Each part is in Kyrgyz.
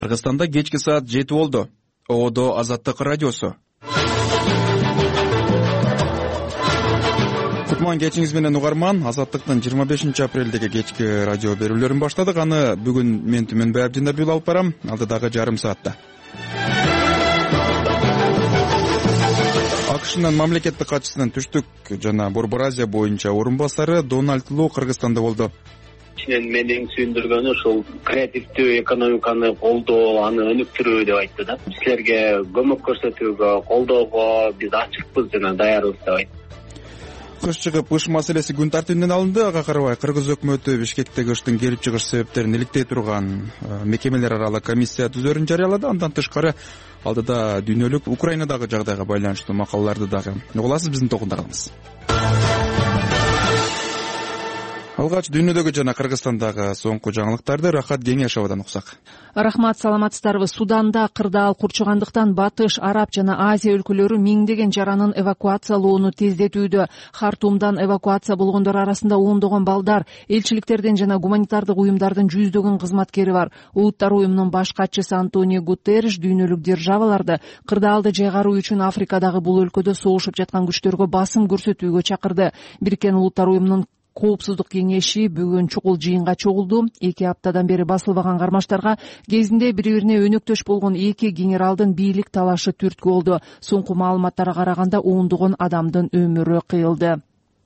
Кыргызстанда кечки саат 7 болду. Оодо Азаттык радиосу. Кутман кечиңиз менен угарман. Азаттыктын 25-апрелдеги кечки радио берүүлөрүн баштадык. Аны бүгүн мен Түмөнбай Абдинабиев алып барам. Алдыдагы жарым саатта. АКШнын мамлекеттик катчысынын түштүк жана Борбор Азия боюнча орун басары Дональд Ло Кыргызстанда болду. Менин сүйүндүргөнү ушул креативдүү экономиканы колдоо, аны өнүктүрүү деп айтты да. Силерге көмөк көрсөтүүгө, колдоого биз ачыкпыз жана даярбыз деп айтты. Кыш чыгып, кыш маселеси күн тартибинен алынды. Ага карабай Кыргыз өкмөтү Бишкектеги кыштын келип чыгыш себептерин иликтей турган мекемелер аралык комиссия түзөрүн жарыялады. Андан тышкары алдыда дүйнөлүк Украинадагы жагдайга байланыштуу макалаларды дагы угуласыз, биздин токунда калыңыз. Алгач дүйнөдөгү жана Кыргызстандагы соңку жаңылыктарды Рахат Кеңешовдон уксак. Рахмат, саламатсыздарбы. Суданда кырдаал курчугандыктан Батыш, Араб жана Азия өлкөлөрү миңдеген жаранын эвакуациялоону тездетүүдө. Хартумдан эвакуация болгондор арасында ондогон балдар, элчиликтердин жана гуманитардык уюмдардын жүздөгөн кызматкери бар. Улуттар уюмунун баш катчысы Антонио Гутерриш дүйнөлүк державаларды кырдаалды жайгаруу үчүн Африкадагы бул өлкөдө согушуп жаткан күчтөргө басым көрсөтүүгө чакырды. Бириккен Улуттар уюмунун Коопсуздук кеңеши бүгүн чукул жыйынга чогулду. 2 аптадан бери басылбаган кармаштарга кезинде бири-бирине өнөктөш болгон 2 генералдын бийлик талашы түрткү болду. Соңку маалыматтарга караганда ондогон адамдын өмүрү кыйылды.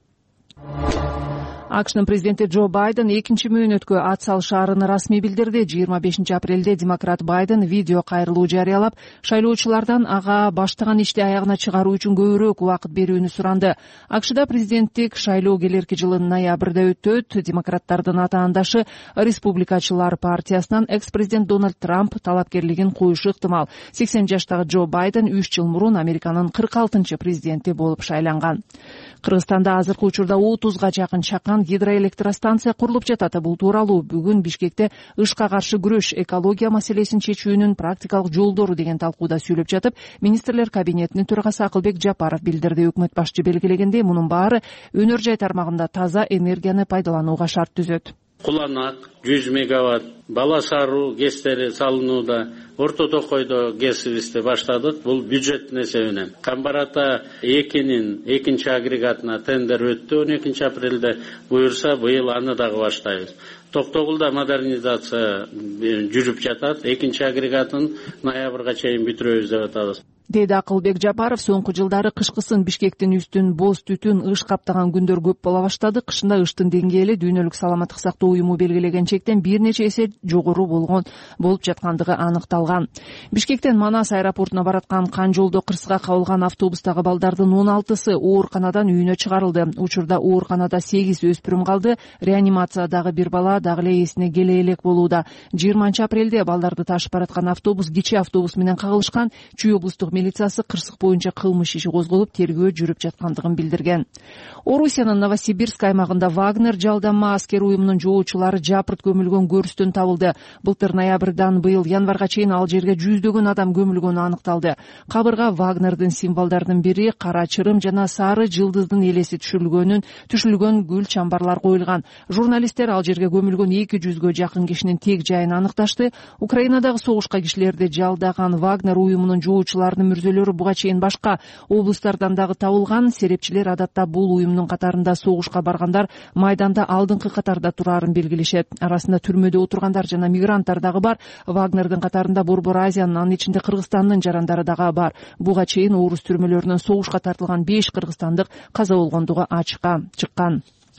АКШнын президенти Джо Байден экинчи мөөнөткө ат салышаарын расмий билдирди. 25-апрелде демократ Байден видео кайрылуу жарыялап, шайлоочулардан ага баштаган ишти аягына чыгаруу үчүн көбүрөөк убакыт берүүнү суранды. АКШда президенттик шайлоо келерки жылдын ноябрда өтөт. Демократтардын атаандашы Республикачылар партиясынан экс-президент Дональд Трамп талапкерлигин коюшу ыктымал. 80 жаштагы Джо Байден 3 жыл мурун Американын 46-чы президенти болуп шайланган. Кыргызстанда азыркы учурда 30га жакын чакан гидроэлектростанция курулуп жатат. Бул тууралуу бүгүн Бишкекте ышка каршы күрөш, экология маселесин чечүүнүн практикалык жолдору деген талкууда сүйлөп жатып, министрлер кабинетинин төрагасы Акылбек Жапаров билдирди. Өкмөт башчы белгилегендей, мунун баары өнөр жай тармагында таза энергияны пайдаланууга шарт түзөт. Куланак 100 мегаватт, Бала Саруу ГЭСтери салынууда, Орто Токойдо ГЭСибизди баштадык. Бул бюджеттин эсебинен. Камбарата 2-нин 2-нчи агрегатына тендер өттү 12 апрелде. Буюрса быйыл аны дагы баштайбыз. Токтогулда модернизация жүрүп жатат. 2-нчи агрегатын ноябрга чейин бүтүрөбүз деп атабыз. Деди Акылбек Жапаров. Соңку жылдары кышкысын Бишкектин үстүн боз түтүн ыш каптаган күндөр көп боло баштады. Кышында ыштын деңгээли дүйнөлүк саламаттык сактоо уюму белгилеген чектен бир нече эсе жогору болуп жаткандыгы аныкталган. Бишкектен Манас аэропортуна бараткан кан жолдо кырсыга кабылган автобустагы балдардын 16сы ооруканадан үйүнө чыгарылды. Учурда ооруканада 8 өспүрүм калды. Реанимациядагы бир бала дагы эле эсине келе элек болууда. 20-апрелде балдарды ташып бараткан автобус кичи автобус менен кагылышкан. Чүй облустук милициясы кырсык боюнча кылмыш иши козголуп, тергөө жүрүп жаткандыгын билдирген. Орусиянын Новосибирск аймагында Вагнер жалданма аскер уюмунун жоочулары жапырт көмүлгөн көрүстөн табылды. Былтыр ноябрдан быйыл январга чейин ал жерге жүздөгөн адам көмүлгөнү аныкталды. Кабырга Вагнердин символдорунун бири кара чырым жана сары жылдыздын элеси түшүлгөн гүл чамбарлар коюлган. Журналисттер ал жерге көмүлгөн 200гө жакын кишинин тек жайын аныкташты. Украинадагы согушка кишилерди жалдаган Вагнер уюмунун жоочуларынын мүрзөлөрү буга чейин башка облустардан дагы табылган. Серепчилер адатта бул уюмдун катарында согушка баргандар майданда алдыңкы катарда турарын белгилешет. Арасында түрмөдө отургандар жана мигранттар дагы бар. Вагнердин катарында Борбор Азиянын, анын ичинде Кыргызстандын жарандары дагы бар. Буга чейин орус түрмөлөрүнөн согушка тартылган 5 кыргызстандык каза болгондугу ачыкка чыккан.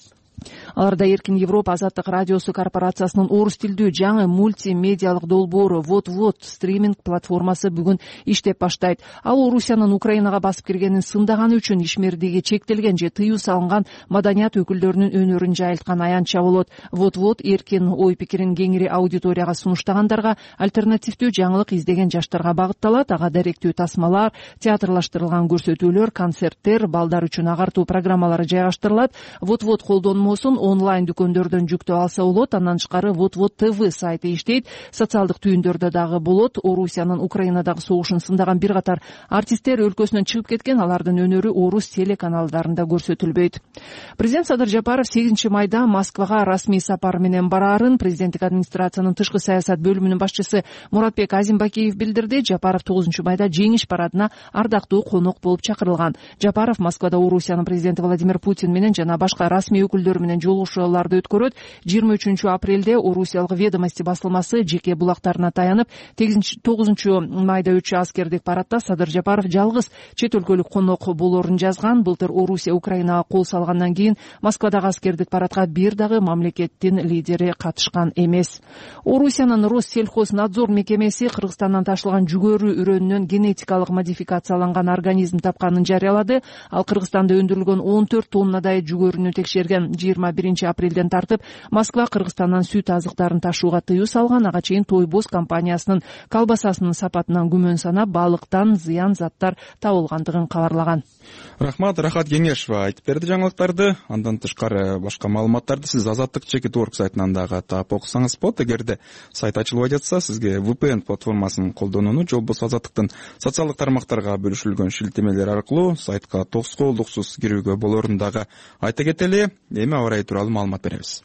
Аларда Эркин Европа Азаттык радиосу корпорациясынын орус тилдүү жаңы мультимедиалык долбоору Вот-Вот стриминг платформасы бүгүн иштеп баштайт. Ал Орусиянын Украинага басып киргенин сындаганы үчүн ишмердиги чектелген же тыюу салынган маданият өкүлдөрүнүн өнөрүн жайылткан аянтча болот. Вот-Вот эркин ой пикирин кеңири аудиторияга сунуштагандарга, альтернативдүү жаңылык издеген жаштарга багытталат. Ага даректүү тасмалар, театрлаштырылган көрсөтүүлөр, концерттер, балдар үчүн агартуу программалары жайгаштырылат. Вот-Вот колдонмо жумусун онлайн дүкөндөрдөн жүктөп алса болот. Андан тышкары Вот-Вот ТВ сайты иштейт. Социалдык түйүндөрдө дагы болот. Орусиянын Украинадагы согушун сындаган бир катар артисттер өлкөсүнөн чыгып кеткен. Алардын өнөрү орус телеканалдарында көрсөтүлбөйт. Президент Садыр Жапаров 8 майда Москвага расмий сапар менен бараарын президенттик администрациянын тышкы саясат бөлүмүнүн башчысы Муратбек Азимбакиев билдирди. Жапаров 9 майда жеңиш парадына ардактуу конок болуп чакырылган. Жапаров Москвада Орусиянын президенти Владимир Путин менен жана башка расмий өкүлдөр менен жолугушууларды өткөрөт. 23 апрелде Орусиялык Ведомости басылмасы жеке булактарына таянып, 9 майда өтчү аскердик парадда Садыр Жапаров жалгыз чет өлкөлүк конок болорун жазган. Былтыр Орусия Украинага кол салгандан кийин Москвадагы аскердик парадка бир дагы мамлекеттин лидери катышкан эмес. Орусиянын Россельхознадзор мекемеси Кыргызстандан ташылган жүгөрү үрөнүнөн генетикалык модификацияланган организм тапканын жарыялады. Ал Кыргызстанда өндүрүлгөн 14 тоннадай жүгөрүнү текшерген. 21 апрелден тартып Москва Кыргызстандан сүт азыктарын ташууга тыюу салган. Ага чейин Тойбоз компаниясынын колбасасынын сапатынан күмөн санап, балыктан зыян заттар табылгандыгын кабарлаган. Рахмат, Рахат Кеңешова айтып берди жаңылыктарды. Андан тышкары башка маалыматтарды сиз Азаттык.org сайтынан дагы таап окусаңыз болот. Эгерде сайт ачылбай жатса, сизге VPN платформасын колдонууну же болбосо Азаттыктын социалдык тармактарга бөлүшүлгөн шилтемелер аркылуу сайтка тоскоолдуксуз кирүүгө болорун дагы айта кетели. Эми аба ырайы тууралуу маалымат беребиз.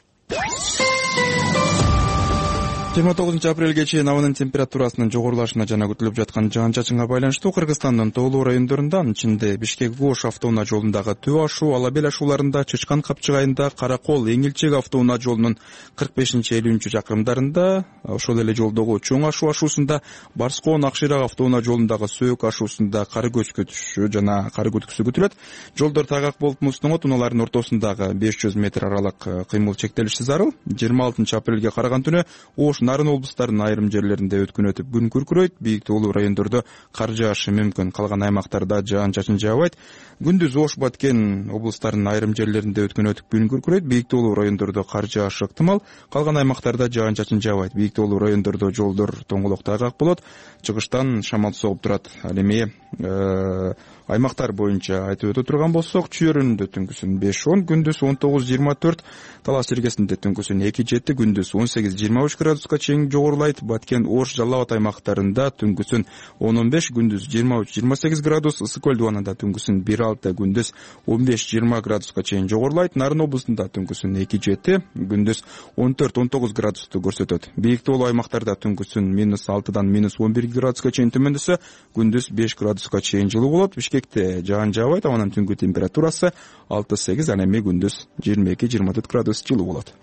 29 апрелге чейин абанын температурасынын жогорулашына жана күтүлүп жаткан жаан-чачынга байланыштуу Кыргызстандын тоолуу райондорунда, анын ичинде Бишкек-Ош автоунаа жолундагы Төө ашуу, Алабел ашууларында, Чычкан капчыгайында, Каракол, Эңилчек автоунаа жолунун 45-50 чакырымдарында, ошол эле жолдогу Чоң ашуу ашуусунда, Барскоон Акширак автоунаа жолундагы Сөөк ашуусунда кары көчкүтүшү жана кары көтүксү күтүлөт. Жолдор тайгак болуп муздоңот, унаалардын ортосундагы 500 метр аралык кыймыл чектелиши зарыл. 26 апрелге караган түнү Ош, Нарын облустарынын айрым жерлеринде өткөн өтүп күн күркүрөйт. Бийик тоолуу райондордо кар жаашы мүмкүн. Калган аймактарда жаан-чачын жаабайт. Күндүз Ош, Баткен облустарынын айрым жерлеринде өткөн өтүп күн күркүрөйт. Бийик тоолуу райондордо кар жаашы ыктымал. Калган аймактарда жаан-чачын жаабайт. Бийик тоолуу райондордо жолдор тоңголок тайгак болот. Чыгыштан шамал согуп турат. Ал эми аймактар боюнча айтып өтө турган болсок, Чүйөрүндө түнкүсүн 5-10, күндүз 19-24, Талас Иргесинде түнкүсүн 2-7, күндүз 18-23 градуска чейин жогорулайт. Баткен, Ош, Жалал Абад аймактарында түнкүсүн 10-15, күндүз 23-28 градус, Ысык көл дубанында түнкүсүн 1-6, күндүз 15-20 градуска чейин жогорулайт. Нарын облусунда түнкүсүн 2-7, күндүз 14-19 градусту көрсөтөт. Бийик тоолуу аймактарда түнкүсүн -6-дан -11 градуска чейин төмөндөсө, күндүз 5 градуска чейин жылуу болот. Бишкекте жаан жаабайт, абанын түнгү температурасы 6-8, ана эми күндүз 22-24 градус жылуу болот.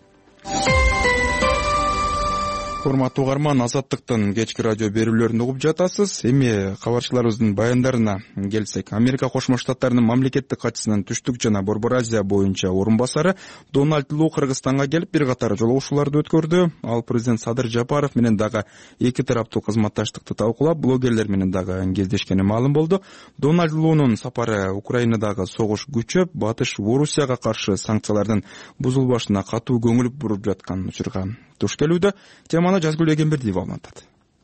Урматтуу угарман, Азаттыктын кечки радио берүүлөрүн угуп жатасыз. Эми кабарчыларыбыздын баяндарына келсек, Америка Кошмо Штаттарынын мамлекеттик катчысынын Түштүк жана Борбор Азия боюнча орун басары Дональд Лу Кыргызстанга келип бир катар жолугушууларды өткөрдү. Ал президент Садыр Жапаров менен дагы эки тараптуу кызматташтыкты талкуулап, блогерлер менен дагы кездешкени маалым болду. Дональд Лунун сапары Украинадагы согуш күчөп, Батыш Орусияга каршы санкциялардын бузулбашына катуу көңүл буруп жаткан учурга туш келүүдө. Теманы Жазгүл Эгембердиева аңлатат.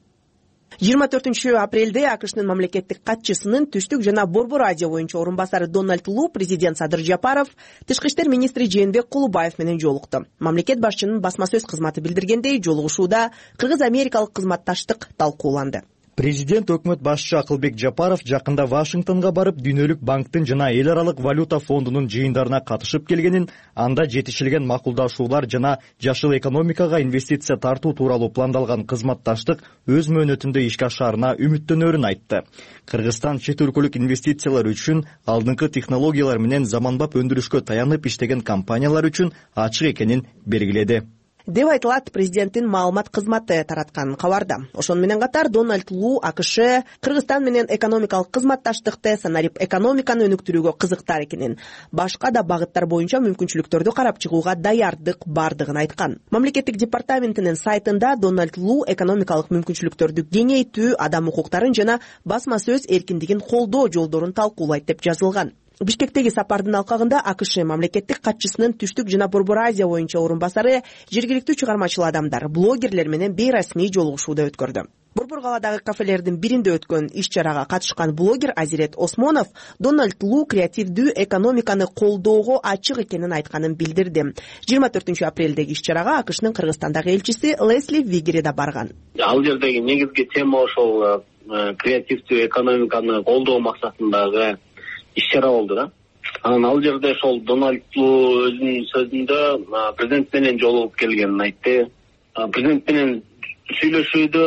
24 апрелде АКШнын мамлекеттик катчысынын Түштүк жана Борбор Азия боюнча орун басары Дональд Лу президент Садыр Жапаров, тышкы иштер министри Жээнбек Кулубаев менен жолукту. Мамлекет башчынын басма сөз кызматы билдиргендей, жолугушууда кыргыз-америкалык кызматташтык талкууланды. Президент өкмөт башчы Акылбек Жапаров жакында Вашингтонго барып, Дүйнөлүк банктын жана Эл аралык валюта фондунун жыйындарына катышып келгенин, анда жетишилген макулдашуулар жана жашыл экономикага инвестиция тартуу тууралуу пландалган кызматташтык өз мөөнөтүндө ишке ашаарына үмүттөнөрүн айтты. Кыргызстан чет өлкөлүк инвестициялар үчүн алдыңкы технологиялар менен заманбап өндүрүшкө таянып иштеген компаниялар үчүн ачык экенин белгиледи деп айтылат президенттин маалымат кызматы тараткан кабарда. Ошону менен катар Дональд Лу АКШ Кыргызстан менен экономикалык кызматташтыкты, санарип экономиканы өнүктүрүүгө кызыктар экенин, башка да багыттар боюнча мүмкүнчүлүктөрдү карап чыгууга даярдык бардыгын айткан. Мамлекеттик департаментинин сайтында Дональд Лу экономикалык мүмкүнчүлүктөрдү кеңейтүү, адам укуктарын жана басма сөз эркиндигин колдоо жолдорун талкуулайт деп жазылган. Бишкектеги сапардын алкагында АКШ мамлекеттик катчысынын Түштүк жана Борбор Азия боюнча орун басары жергиликтүү чыгармачыл адамдар, блогерлер менен бейрасмий жолугушууду өткөрдү. Борбор каладагы кафелердин биринде өткөн иш-чарага катышкан блогер Азирет Осмонов Дональд Лу креативдүү экономиканы колдоого ачык экенин айтканын билдирди. 24-апрелдеги иш-чарага АКШнын Кыргызстандагы элчиси Лесли Вигери да барган. Ал жердеги негизги тема ошол креативдүү экономиканы колдоо максатындагы иш-чара болду да. Анан ал жерде ошол Дональд Лу өзүнүн сөзүндө президент менен жолугуп келгенин айтты. Президент менен сүйлөшүүдө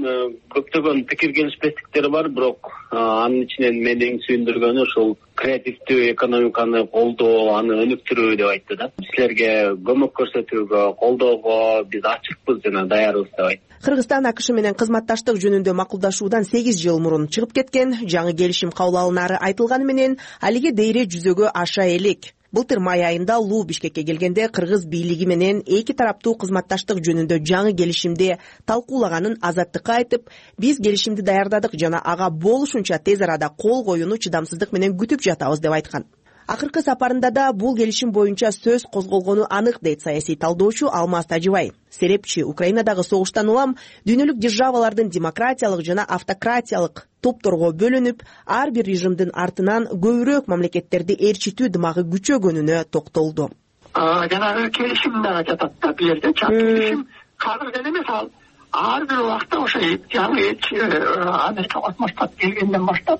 көптөгөн пикир келишпестиктер бар, бирок анын ичинен мени эң сүйүндүргөнү ушул креативдүү экономиканы колдоо, аны өнүктүрүү деп айтты да. Силерге көмөк көрсөтүүгө, колдоого биз ачыкпыз жана даярбыз деп айтты. Кыргызстан АКШ менен кызматташтык жөнүндө макулдашуудан 8 жыл мурун чыгып кеткен. Жаңы келишим кабыл алынары айтылганы менен алиге дейре жүзөгө аша элек. Былтыр май айында Лу Бишкекке келгенде кыргыз бийлиги менен эки тараптуу кызматташтык жөнүндө жаңы келишимди талкуулаганын Азаттыкка айтып, биз келишимди даярдадык жана ага болушунча тез арада кол коюуну чыдамсыздык менен күтүп жатабыз деп айткан. Акыркы сапарында да бул келишим боюнча сөз козголгону анык дейт саясий талдоочу Алмаз Тажибай. Серепчи Украинадагы согуштан улам дүйнөлүк державалардын демократиялык жана автократиялык топторго бөлүнүп, ар бир режимдин артынан көбүрөөк мамлекеттерди ээрчитүү дымагы күчөгөнүнө токтолду. Жанагы келишим да жатат да бул жерде. Келишим казыр деле эмес, ал ар бир убакта ошо жаңы элчи Америка Кошмо Штат келгенден баштап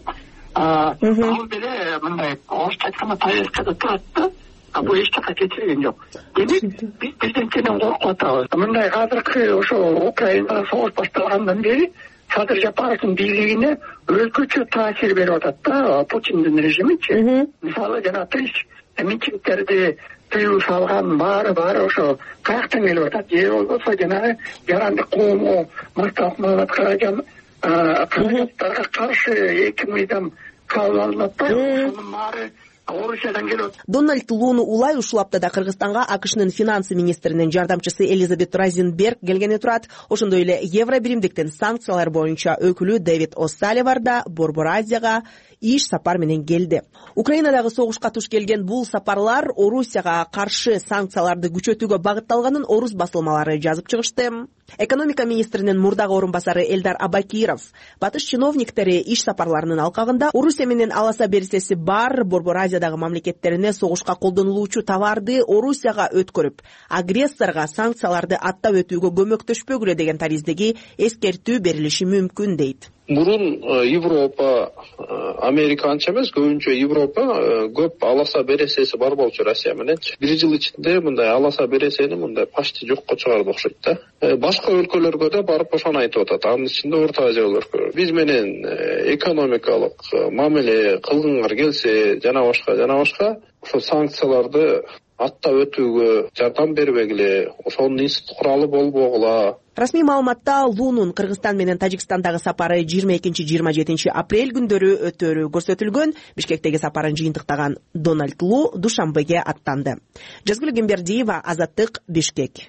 ал деле мындай орусча айтканда повесткада турат да. Бул эч жака кетирилген жок. Демек биз президенттен коркуп атабыз. Мындай азыркы ошо Украинада согуш башталгандан бери Садыр Жапаровдун бийлигине өзгөчө таасир берип атат да Путиндин режимичи. Мисалы жана митингдерди тыюу салган баары ошо каяктан келип атат. Же болбосо жанагы жарандык коомго массалык каражаттарга каршы 2 мыйзам кабыл алынат да. Ошонун баары Орусиядан келип. Дональд Луну улай ушул аптада Кыргызстанга АКШнын финансы министринин жардамчысы Элизабет Розенберг келгени турат. Ошондой эле Евро биримдиктин санкциялар боюнча өкүлү Дэвид О'Салливан да Борбор Азияга иш сапар менен келди. Украинадагы согушка туш келген бул сапарлар Орусияга каршы санкцияларды күчөтүүгө багытталганын орус басылмалары жазып чыгышты. Экономика министринин мурдагы орун басары Элдар Абакиров батыш чиновниктери иш сапарларынын алкагында Орусия менен аласа берисеси бар Борбор Азиядагы мамлекеттерине согушка колдонулуучу товарды Орусияга өткөрүп, агрессорго санкцияларды аттап өтүүгө көмөктөшпөгүлө деген тариздеги эскертүү берилиши мүмкүн дейт. Мурун Европа, Америка анча эмес, көбүнчө Европа көп аласа бересеси бар болчу Россия менен. Бир жыл ичинде мындай аласа бересени мындай почти жокко чыгарды окшойт да. Башка өлкөлөргө да барып ошону айтып атат. Анын ичинде Орто Азия өлкөлөрү. Биз менен экономикалык мамиле кылгыңар келсе, жана башка ошо санкцияларды аттап өтүүгө жардам бербегиле, ошонун институт куралы болбогула. Расмий маалыматта Лунун Кыргызстан менен Тажикстандагы сапары 22-27 апрель күндөрү өтөөрү көрсөтүлгөн. Бишкектеги сапарын жыйынтыктаган Дональд Лу Душанбеге аттанды. Жазгүл Гембердиева, Азаттык, Бишкек.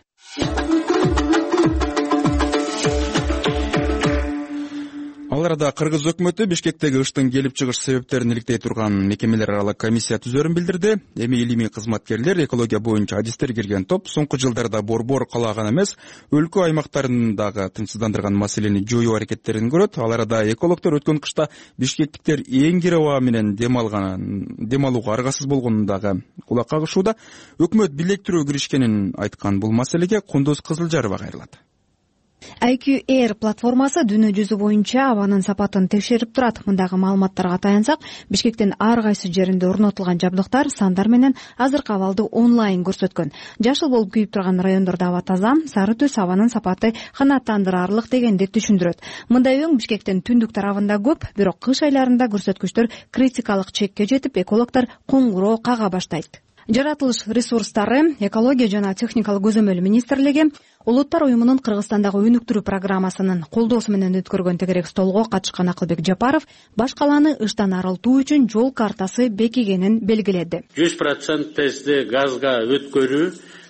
Ал арада Кыргыз өкмөтү Бишкектеги ыштын келип чыгыш себептерин иликтей турган мекемелер аралык комиссия түзөрүн билдирди. Эми илимий кызматкерлер, экология боюнча адистер кирген топ соңку жылдарда борбор кала гана эмес, өлкө аймактарындагы тынчсыздандырган маселени жоюу аракеттерин көрөт. Ал арада экологдор өткөн кышта бишкектиктер эң кире аба менен дем алууга аргасыз болгонундагы кулак кагышууда. Өкмөт бийлектирүү киришкенин айткан бул маселеге Кундуз Кызылжарова кайрылат. IQ Air платформасы дүйнө жүзү боюнча абанын сапатын текшерип турат. Мындагы маалыматтарга таянсак, Бишкектин ар кайсы жеринде орнотулган жабдыктар сандар менен азыркы абалды онлайн көрсөткөн. Жашыл болуп күйүп турган райондордо аба таза, сары түс абанын сапаты канааттандыраарлык дегенди түшүндүрөт. Мындай өң Бишкектин түндүк тарабында көп, бирок кыш айларында көрсөткүчтөр критикалык чекке жетип, экологдор коңгуроо кага баштайт. Жаратылыш ресурстары, экология жана техникалык көзөмөл министрлиги Улуттар уюмунун Кыргызстандагы өнүктүрүү программасынын колдоосу менен өткөргөн тегерек столго катышкан Акылбек Жапаров баш каланы ыштан арылтуу үчүн жол картасы бекигенин белгиледи. 100% тезде газга өткөрүү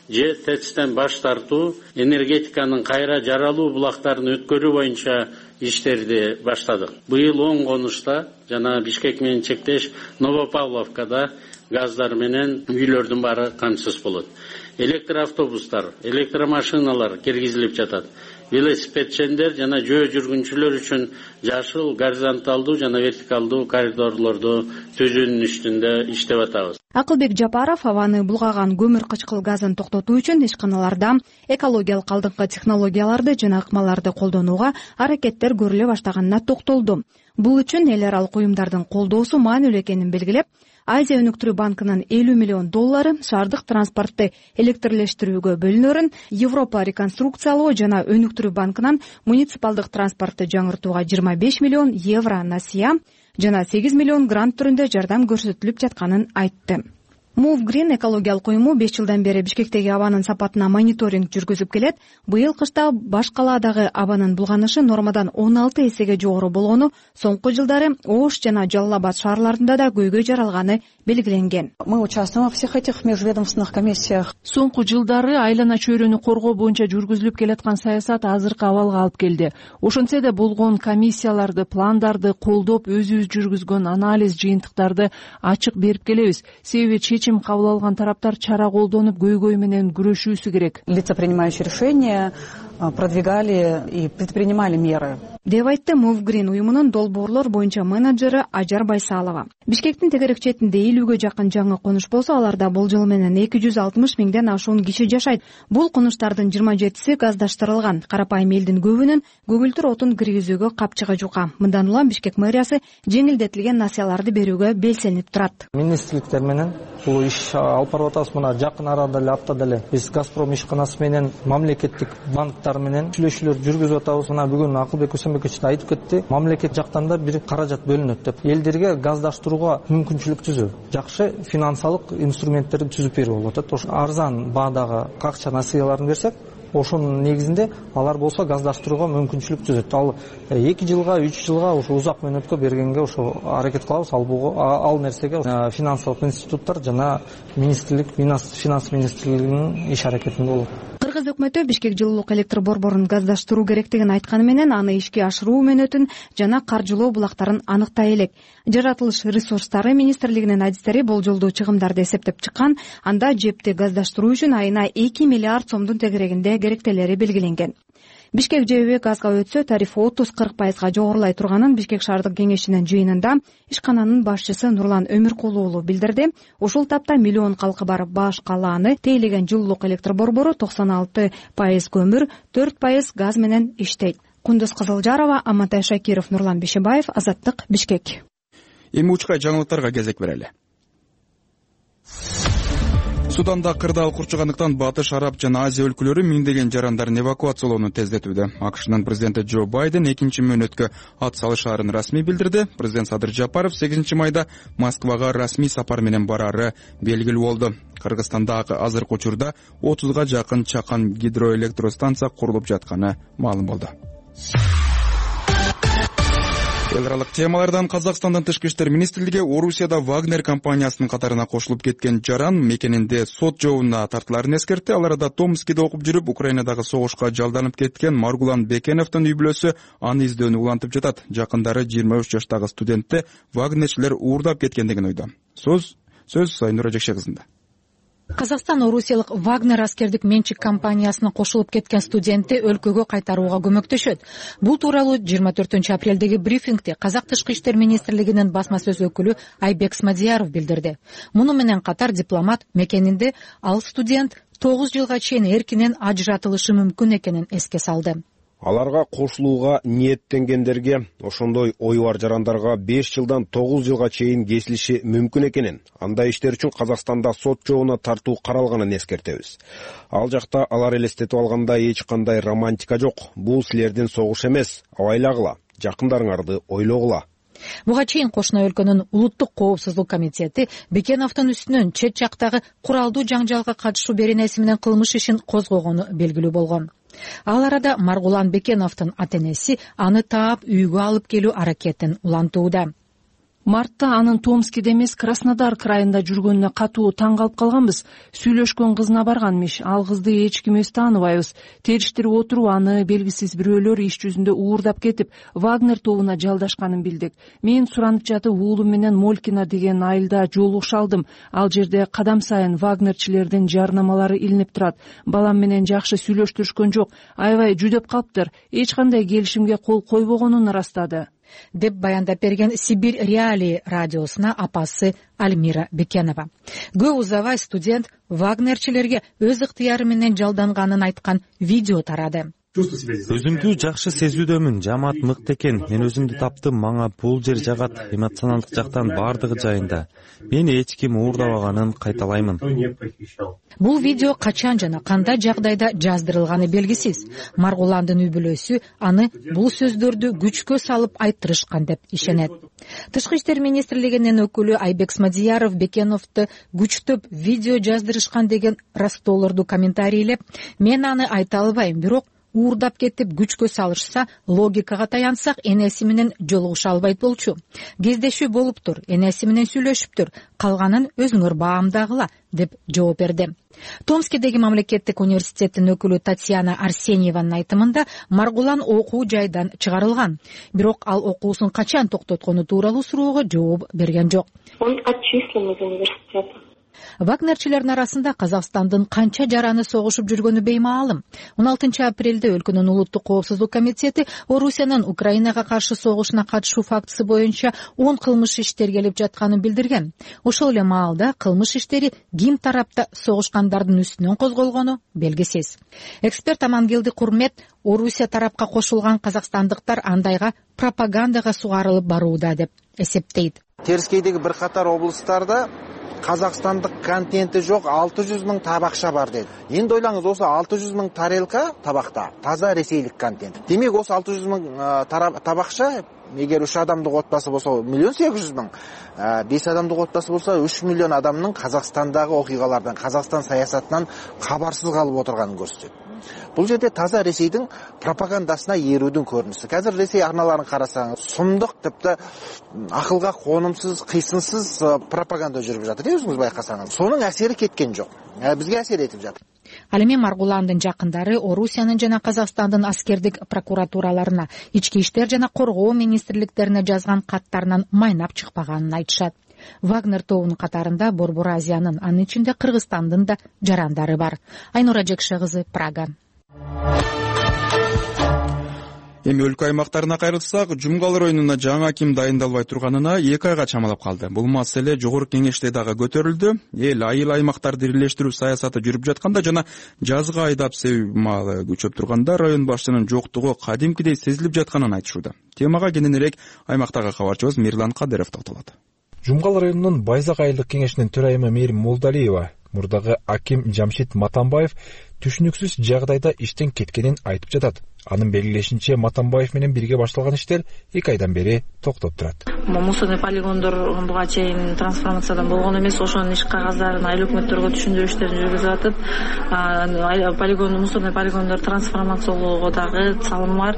же тэцтен баш тартуу, энергетиканын кайра жаралуу булактарын өткөрүү боюнча иштерди баштадык. Быйыл 10 конушта жана Бишкек менен чектеш Новопавловкада газдар менен үйлөрдүн баары камсыз болот. Электроавтобустар, электромашиналар киргизилип жатат. Велосипедчендер жана жөө жүргүнчүлөр үчүн жашыл горизонталдуу жана вертикалдуу коридорлорду түзүүнүн үстүндө иштеп атабыз. Акылбек Жапаров абаны булгаган көмүр кычкыл газын токтотуу үчүн ишканаларда экологиялык алдыңкы технологияларды жана ыкмаларды колдонууга аракеттер көрүлө баштаганына токтолду. Бул үчүн эл аралык уюмдардын колдоосу маанилүү экенин белгилеп, Азия өнүктүрүү банкынын $50 миллион шаардык транспортты электрлештирүүгө бөлүнөрүн, Европа реконструкциялоо жана өнүктүрүү банкынан муниципалдык транспортты жаңыртууга €25 миллион насыя жана 8 миллион грант түрүндө жардам көрсөтүлүп жатканын айтты. Move Green экологиялык уюму 5 жылдан бери Бишкектеги абанын сапатына мониторинг жүргүзүп келет. Быйыл кышта баш калаадагы абанын булганышы нормадан 16 эсеге жогору болгону, соңку жылдары Ош жана Жалал Абад шаарларында да көйгөй жаралганы белгиленген. Мы участвуем во всех этих межведомственных комиссиях. Соңку жылдары айлана чөйрөнү коргоо боюнча жүргүзүлүп келаткан саясат азыркы абалга алып келди. Ошентсе да болгон комиссияларды, пландарды колдоп, өзүбүз жүргүзгөн анализ жыйынтыктарды ачык берип келебиз. Себеби чечим кабыл алган тараптар чара колдонуп көйгөй менен күрөшүүсү керек. Лица, принимающие решения, продвигали и предпринимали меры. Деп айтты Move Green уюмунун долбоорлор боюнча менеджери Ажар Байсалова. Бишкектин тегерек четинде 50ге жакын жаңы конуш болсо, аларда болжол менен 260 миңден ашуун киши жашайт. Бул конуштардын 27си газдаштырылган. Карапайым элдин көбүнүн көгүлтүр отун киргизүүгө капчыгы жука. Мындан улам Бишкек мэриясы жеңилдетилген насыяларды берүүгө белсенип турат. Министрликтер менен бул иш алып барып атабыз. Мына жакын арада эле аптада эле биз Газпром ишканасы менен мамлекеттик банктар менен сүйлөшүүлөр жүргүзүп атабыз. Мына бүгүн Акылбек Көсөнбекович айтып кетти. Мамлекет жактан да бир каражат бөлүнөт деп. Элдерге газдаштырууга мүмкүнчүлүк түзүү, жакшы финансалык инструменттерди түзүп берүү болуп атат. Ошо арзан баадагы акча насыяларын берсек, ошонун негизинде алар болсо газдаштырууга мүмкүнчүлүк түзөт. Ал 2 жылга, 3 жылга ошо узак мөөнөткө бергенге ошо аракет кылабыз. Ал нерсеге финансылык институттар жана министрлик, финанс министрлигинин иш аракетинде болот. Кыргыз өкмөтү Бишкек жылуулук электр борборун газдаштыруу керектигин айтканы менен аны ишке ашыруу мөөнөтүн жана каржылоо булактарын аныктай элек. Жаратылыш ресурстары министрлигинин адистери болжолдуу чыгымдарды эсептеп чыккан. Анда жепти газдаштыруу үчүн айына 2 миллиард сомдун тегерегинде керектелери белгиленген. Бишкек ЖБ газга өтсө тариф 30-40% жогорулай турганын Бишкек шаардык кеңешинин жыйынында ишкананын башчысы Нурлан Өмүркулу уулу билдирди. Ошол тапта миллион калкы бар баш калааны тейлеген жылуулук электр борбору 96% көмүр, 4% газ менен иштейт. Кундуз Кызылжарова, Амантай Шакиров, Нурлан Бишибаев, Азаттык, Бишкек. Эми учкай жаңылыктарга кезек берели. Суданда кырдаал курчугандыктан Батыш, Араб жана Азия өлкөлөрү миңдеген жарандарын эвакуациялоону тездетүүдө. AQShnын президенти Джо Байден 2 мөөнөткө ат салышаарын расмий билдирди. Президент Садыр Жапаров 8 майда Москвага расмий сапар менен барары белгилүү болду. Кыргызстандагы азыркы учурда 30га жакын чакан гидроэлектростанция курулуп жатканы маалым болду. Эл аралык темалардан Казакстандын тышкы иштер министрлиги Орусияда Вагнер компаниясынын катарына кошулуп кеткен жаран мекенинде сот жообуна тартыларын эскертти. Ал арада Томскиде окуп жүрүп, Украинадагы согушка жалданып кеткен Маргулан Бекеновдун үй-бүлөсү аны издөөнү улантып жатат. Жакындары 23 жаштагы студентти вагнерчилер уурдап кеткендигин ойдо. Сөз Сайнура Жекше кызында. Казакстан Орусиялык Вагнер аскердик менчик компаниясына кошулуп кеткен студентти өлкөгө кайтарууга көмөктөшөт. Бул тууралуу 24 апрелдеги брифингде Казак тышкы иштер министрлигинин басма сөз өкүлү Айбек Смадияров билдирди. Муну менен катар дипломат мекенинде ал студент 9 жылга чейин эркинен ажыратылышы мүмкүн экенин эске салды. Аларга кошулууга ниеттенгендерге, ошондой ой бар жарандарга 5 жылдан 9 жылга чейин кесилиши мүмкүн экенин, андай иштер үчүн Казакстанда сот жообуна тартуу каралганын эскертебиз. Ал жакта алар элестетип алгандай эч кандай романтика жок. Бул силердин согуш эмес, абайлагыла, жакындарыңарды ойлогула. Буга чейин кошуна өлкөнүн улуттук коопсуздук комитети Бекеновдун үстүнөн чет жактагы куралдуу жаңжалга катышуу беренеси менен кылмыш ишин козгогону белгилүү болгон. Ал арада Маргулан Бекеновдун ата-энеси аны таап үйгө алып келүү аракетин улантууда. Мартта анын Томскиде эмес Краснодар крайында жүргөнүнө катуу таң калып калганбыз. Сүйлөшкөн кызына барганмыш. Ал кызды эч ким өз тааныбайбыз. Териштирип отуруп аны белгисиз бирөөлөр иш жүзүндө уурдап кетип, Вагнер тобуна жалдашканын билдик. Мен суранып жатып уулум менен Молькина деген айылда жолугуша алдым. Ал жерде кадам сайын вагнерчилердин жарнамалары илинип турат. Балам менен жакшы сүйлөштүрүшкөн жок. Аябай жүдөп калыптыр. Эч кандай келишимге кол койбогонун ырастады, деп баяндап берген Сибирь Реалии радиосуна апасы Альмира Бекенова. Көп узабай студент вагнерчилерге өз ыктыяры менен жалданганын айткан видео тарады. Өзүмдү жакшы сезүүдөмүн, жамаат мыкты экен, мен өзүмдү таптым, мага бул жер жагат, эмоционалдык жактан баардыгы жайында. Мени эч ким уурдабаганын кайталаймын. Бул видео качан жана кандай жагдайда жаздырылганы белгисиз. Маргуландын үй-бүлөсү аны бул сөздөрдү күчкө салып айттырышкан деп ишенет. Тышкы иштер министрлигинин өкүлү Айбек Смадияров Бекеновду күчтөп видео жаздырышкан деген растоолорду комментарийлеп, мен аны айта албайм, бирок уурдап кетип күчкө салышса, логикага таянсак, энеси менен жолугуша албайт болчу. Кездешүү болуптур, энеси менен сүйлөшүптүр, калганын өзүңөр баамдагыла, деп жооп берди. Томскидеги мамлекеттик университеттин өкүлү Татьяна Арсеньеванын айтымында Маргулан окуу жайдан чыгарылган. Бирок ал окуусун качан токтоткону тууралуу суроого жооп берген жок. Он отчислен из университета. Вагнерчилердин арасында Казакстандын канча жараны согушуп жүргөнү беймаалым. 16 апрелде өлкөнүн улуттук коопсуздук комитети Орусиянын Украинага каршы согушуна катышуу фактысы боюнча 10 кылмыш иштер келип жатканын билдирген. Ошол эле маалда кылмыш иштери ким тарапта согушкандардын үстүнөн козголгону белгисиз. Эксперт Амангелди Курмет Орусия тарапка кошулган казакстандыктар андайга пропагандага сугарылып барууда деп эсептейт. Терскейдеги бир катар облустарда Казакстандык контенти жок 600 000 табакча бар дейт. Энд ойлаңыз, осы 600 000 тарелка табакта таза ресейлик контент. Демек, осы 600 000 табакча, эгер 3 адамдык отбасы болсо 1 800 000, 5 адамдык отбасы болсо 3 миллион адамдын Казакстандагы окуйгалардан, Казакстан саясатынан кабарсыз калып отурганын көрсөтөт. Бул жерде таза Ресейдин пропагандасына ээрүүдүн көрүнүшү. Азыр Ресей арналарын карасаңыз, сумдук типти акылга конумсуз, кыйсынсыз пропаганда жүрүп жатыр. Өзүңүз байкасаңыз, сонун әсери кеткен жок. Бизге әсер этип жатыр. Ал эми Маргуландын жакындары Орусиянын жана Казакстандын аскердик прокуратураларына, ички иштер жана коргоо министрликтерине жазган каттарынан майнап чыкпаганын айтышат. Вагнер тобунун катарында Борбор Азиянын, анын ичинде Кыргызстандын да жарандары бар. Айнура Жекше кызы, Прага. Эми өлкө аймактарына кайрылсак, Жумгал районуна жаңы аким дайындалбай турганына 2 айга чамалап калды. Бул маселе жогорку кеңеште дагы көтөрүлдү. Эл айыл аймактарды бирлештирүү саясаты жүрүп жатканда жана жазга айдап себүү маалы күчөп турганда район башчынын жоктугу кадимкидей сезилип жатканын айтышууда. Темага кененирээк аймактагы кабарчыбыз Мирлан Кадыров токтолот. Жумгал районунун Байзак айылдык кеңешинин төрайымы Мээрим Молдалиева мурдагы аким Жамшит Матамбаев түшүнүксүз жагдайда иштен кеткенин айтып жатат. Анын белгилешинче, Матамбаев менен бирге башталган иштер 2 айдан бери токтоп турат. Мусорный полигондор буга чейин трансформациядан болгон эмес, ошонун иш кагаздарын айыл өкмөттөргө түшүндүрүү иштерин жүргүзүп атып, мусорный полигондор трансформациялоого дагы салым бар.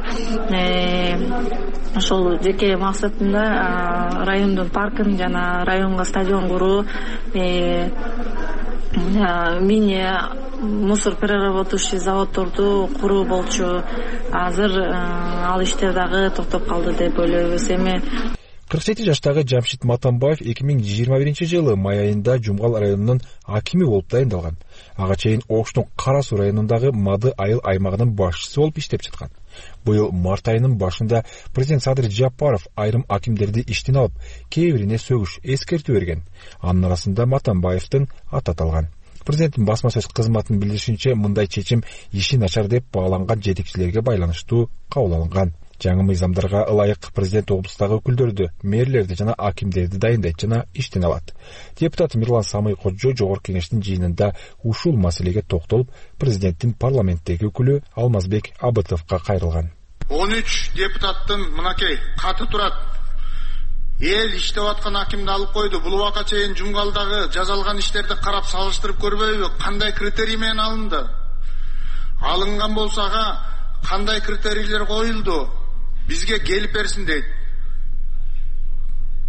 Ошол жеке максатында райондун паркын жана районго стадион куруу, мини мусор переработающий заводдорду куруу болчу. Азыр ал иштер дагы токтоп калды деп ойлойбуз. Эми 47 жаштагы Жамшит Матамбаев 2021-жылы май айында Жумгал районунун акими болуп дайындалган. Ага чейин Оштун Кара Суу районундагы Мады айыл аймагынын башчысы болуп иштеп жаткан. Быйыл март айынын башында президент Садыр Жапаров айрым акимдерди иштен алып, кээ бирине сөгүш эскертүү берген. Анын арасында Матамбаевдин аты аталган. Президенттин басма сөз кызматынын билдиришинче, мындай чечим иши начар деп бааланган жетекчилерге байланыштуу кабыл алынган. Жаңы мыйзамдарга ылайык президент облустагы өкүлдөрдү, мэрлерди жана акимдерди дайындайт жана иштен алат. Депутат Мирлан Самый Коджо жогорку кеңештин жыйынында ушул маселеге токтолуп, президенттин парламенттеги өкүлү Алмазбек Абытовго кайрылган. 13 депутаттын мынакей каты турат. Эл иштеп аткан акимди алып койду. Бул убакка чейин Жумгалдагы жазалган иштерди карап салыштырып көрбөйбү? Кандай критерий менен алынды? Алынган болсо ага кандай критерийлер коюлду? Бизге келип берсин дейт.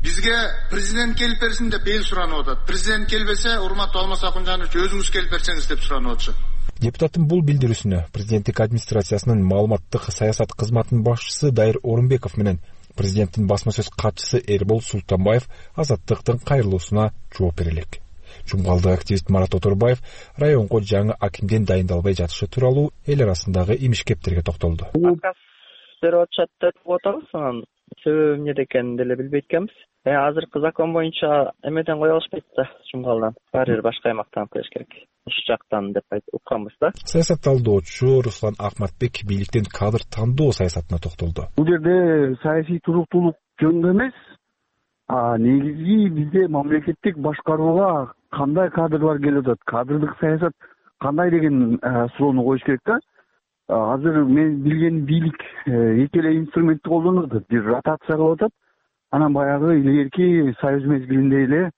Бизге президент келип берсин деп эл суранып атат. Президент келбесе, урматтуу Алмаз Акунжанович, өзүңүз келип берсеңиз деп суранып атышат. Депутаттын бул билдирүүсүнө президенттик администрациясынын маалыматтык саясат кызматынын башчысы Дайыр Орунбеков менен президенттин басма сөз катчысы Эрбол Султанбаев Азаттыктын кайрылуусуна жооп бере элек. Жумгалдык активист Марат Оторбаев районго жаңы акимден дайындалбай жатышы тууралуу эл арасындагы имиш-кептерге токтолду. Отказ берип атышат деп атабыз, анан себеби эмнеде экенин деле билбейт экенбиз. Азыркы закон боюнча эмеден кое алышпайт да, Жумгалдан. Баары бир башка аймактан келиш керек. Ушул жактан деп айтып укканбыз да. Саясат талдоочу Руслан Ахматбек бийликтен кадр тандоо саясатына токтолду. Бул жерде саясий туруктуулук жөнүндө эмес, негизи бизде мамлекеттик башкарууга кандай кадрлар келип атат, кадрдык саясат кандай деген суроону коюш керек да. Азыр мен билген бийлик эки эле инструментти колдонуп атат. Бир ротация кылып атат. Анан баягы илгерки союз мезгилинде эле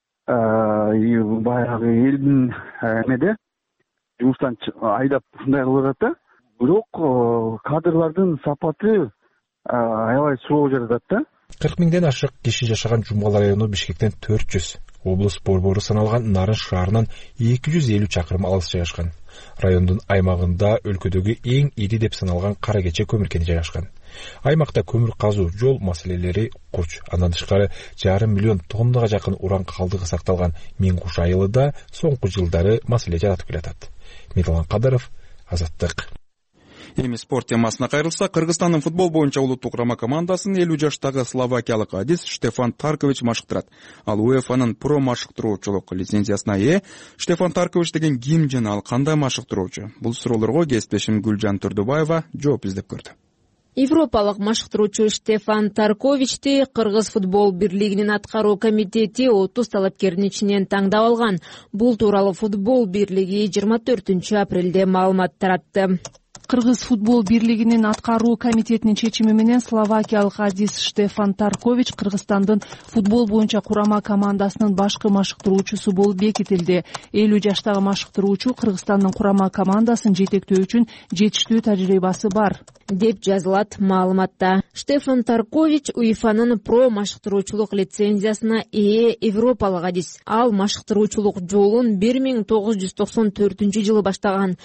баягы элдин эмеде жумуштан айдап ушундай кылып атат да. Бирок кадрлардын сапаты аябай суроо жаратат да. 40 миңден ашык киши жашаган Жумгал району Бишкектен 400, облус борбору саналган Нарын шаарынан 250 чакырым алыс жайгашкан. Райондун аймагында өлкөдөгү эң ири деп саналган Кара Кече көмүр кени жайгашкан. Аймакта көмүр казуу, жол маселелери курч. Андан тышкары 1,5 миллион тоннага жакын уран калдыгы сакталган Миң Куш айылында соңку жылдары маселе жаратып келатат. Медалан Кадаров, Азаттык. Эми спорт темасына кайрылсак, Кыргызстандын футбол боюнча улуттук курама командасын 50 жаштагы словакиялык адис Штефан Таркович машыктырат. Ал УЕФАнын про машыктыруучулук лицензиясына ээ. Штефан Таркович деген ким жана ал кандай машыктыруучу? Бул суроолорго кесиптешим Гүлжан Турдубаева жооп издеп көрдү. Европалык машыктыруучу Штефан Тарковичти Кыргыз футбол бирлигинин аткаруу комитети 30 талапкердин ичинен таңдап алган. Бул тууралуу футбол бирлиги 24 апрелде маалымат таратты. Кыргыз футбол бирлигинин аткаруу комитетинин чечими менен словакиялык адис Штефан Таркович Кыргызстандын футбол боюнча курама командасынын башкы машыктыруучусу болуп бекитилди. 50 жаштагы машыктыруучу Кыргызстандын курама командасын жетектөө үчүн жетиштүү тажрыйбасы бар, деп жазылат маалыматта. Штефан Таркович УЕФАнын про машыктыруучулук лицензиясына ээ европалык адис. Ал машыктыруучулук жолун 1994 жылы баштаган.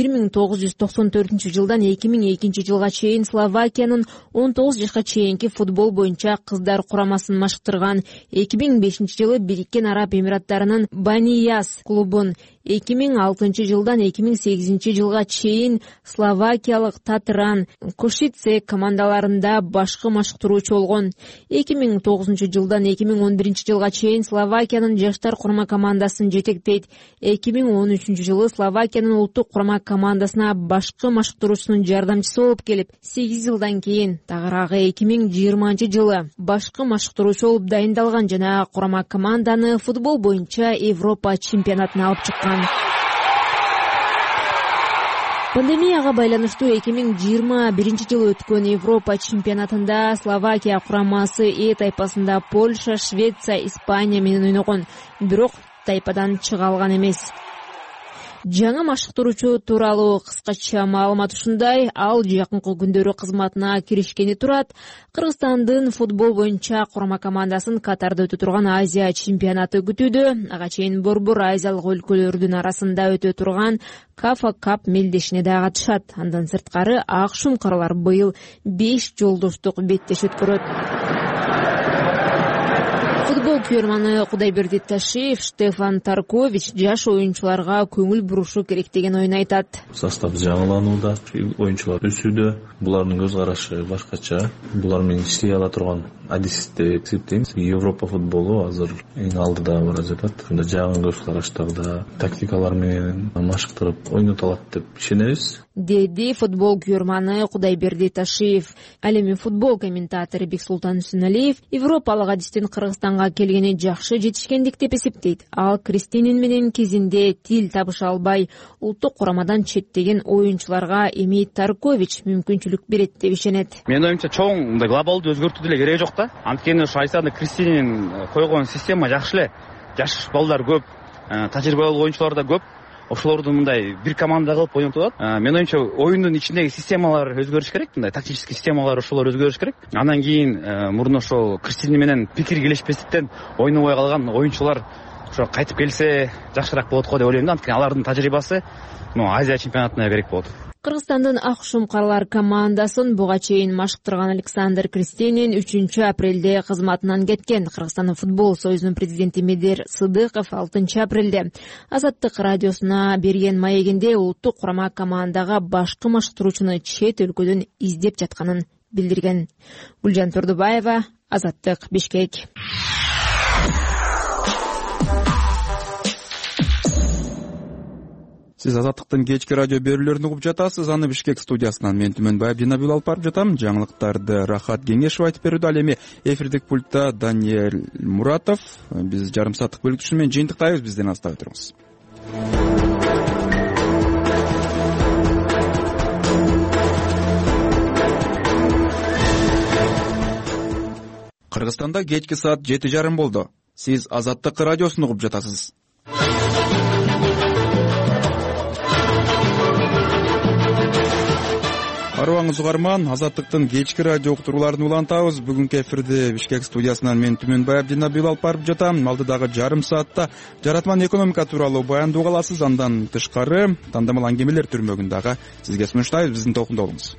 1994 жылдан 2002 жылга чейин Словакиянын 19 жашка чейинки футбол боюнча кыздар курамасын машыктырган. 2005 жылы Бириккен Араб Эмираттарынын Банияс клубун, 2006 жылдан 2008 жылга чейин словакиялык Татран, Кошице командаларында башкы машыктыруучу болгон. 2009 жылдан 2011 жылга чейин Словакиянын жаштар курама командасын жетектейт. 2013 жылы Словакиянын улуттук курама командасына башкы машыктыруучунун жардамчысы болуп келип, 8 жылдан кийин тагыраагы 2020 жылы башкы машыктыруучу болуп дайындалган жана курама команданы футбол боюнча Европа чемпионатына алып чыккан. Пандемияга байланыштуу 2021 жылы өткөн Европа чемпионатында Словакия курамасы Е тайпасында Польша, Швеция, Испания менен ойногон, бирок тайпадан чыга алган эмес. Жаңы машыктыруучу тууралуу кыскача маалымат ушундай. Ал жакынкы күндөрү кызматына киришкени турат. Кыргызстандын футбол боюнча курама командасын Катарда өтө турган Азия чемпионаты күтүүдө. Ага чейин борбор азиялык өлкөлөрдүн арасында өтө турган Кафа Кап мелдешине да катышат. Андан сырткары ак шумкарлар быйыл 5 жолдоштук беттеш өткөрөт. Футбол күйөрманы Кудайберди Ташиев Штефан Таркович жаш оюнчуларга көңүл бурушу керек деген ойун айтат. Состав жаңыланууда, оюнчулар өсүүдө, булардын көз карашы башкача. Булар менен иштей ала турган адис деп эсептеймиз. Европа футболу азыр эң алдыда бара жатат. Анда жаңы көз караштарда тактикалар менен машыктырып ойното алат деп ишенебиз, деди футбол күйөрманы Кудайберди Ташиев. Ал эми футбол комментатору Бексултан Үсүналиев европалык адистин Кыргызстанга келгени жакшы жетишкендик деп эсептейт. Ал Кристинин менен кезинде тил табыша албай улуттук курамадан четтеген оюнчуларга эми Таркович мүмкүнчүлүк берет деп ишенет. Менин оюмча чоң мындай глобалдуу өзгөртүү деле кереги жок да. Анткени ушу Айсада Кристинин койгон система жакшы эле. Жаш балдар көп, тажрыйбалуу оюнчулар да көп. ошолорду мындай бир команда кылып ойнотуп атат. Менин оюмча оюндун ичиндеги системалар өзгөрүш керек, мындай тактический системалар ошолор өзгөрүш керек. Андан кийин мурун ошол Кристина менен пикир келишпестиктен ойнобой калган оюнчулар ошо кайтып келсе жакшыраак болот го деп ойлойм да. Анткени алардын тажрыйбасы Азия чемпионатына керек болот. Кыргызстандын Акшумкарлар командасын буга чейин машыктырган Александр Кристенин 3-апрелде кызматынан кеткен. Кыргызстандын футбол союзунун президенти Медер Сыдыков 6-апрелде Азаттык радиосуна берген маегинде улуттук курама командага башкы машыктыруучуну чет өлкөдөн издеп жатканын билдирген. Гүлжан Турдубаева, Азаттык, Бишкек. Сиз Азаттыктын кечки радио берүүлөрүн угуп жатасыз. Аны Бишкек студиясынан мен Түмөнбаев Динабил алып барып жатам. Жаңылыктарды Рахат Кеңешев айтып берүүдө. Ал эми эфирдик пультта Даниэль Муратов. Биз жарым сааттык бөлүкчү менен жыйынтыктайбыз. Бизден алыстабай туруңуз. Кыргызстанда кечки саат 7:30 болду. Сиз Азаттык радиосун угуп жатасыз. Арыбаңыз угарман, Азаттыктын кечки радио уктурууларын улантабыз. Бүгүнкү эфирде Бишкек студиясынан мен Түмөнбаев Динабил алып барып жатам. Алдыдагы жарым саатта жаратман экономика тууралуу баяндоо кыласыз. Андан тышкары тандамал аңгемелер түрмөгүндагы сизге сунуштайбыз. Биздин токунда болуңуз.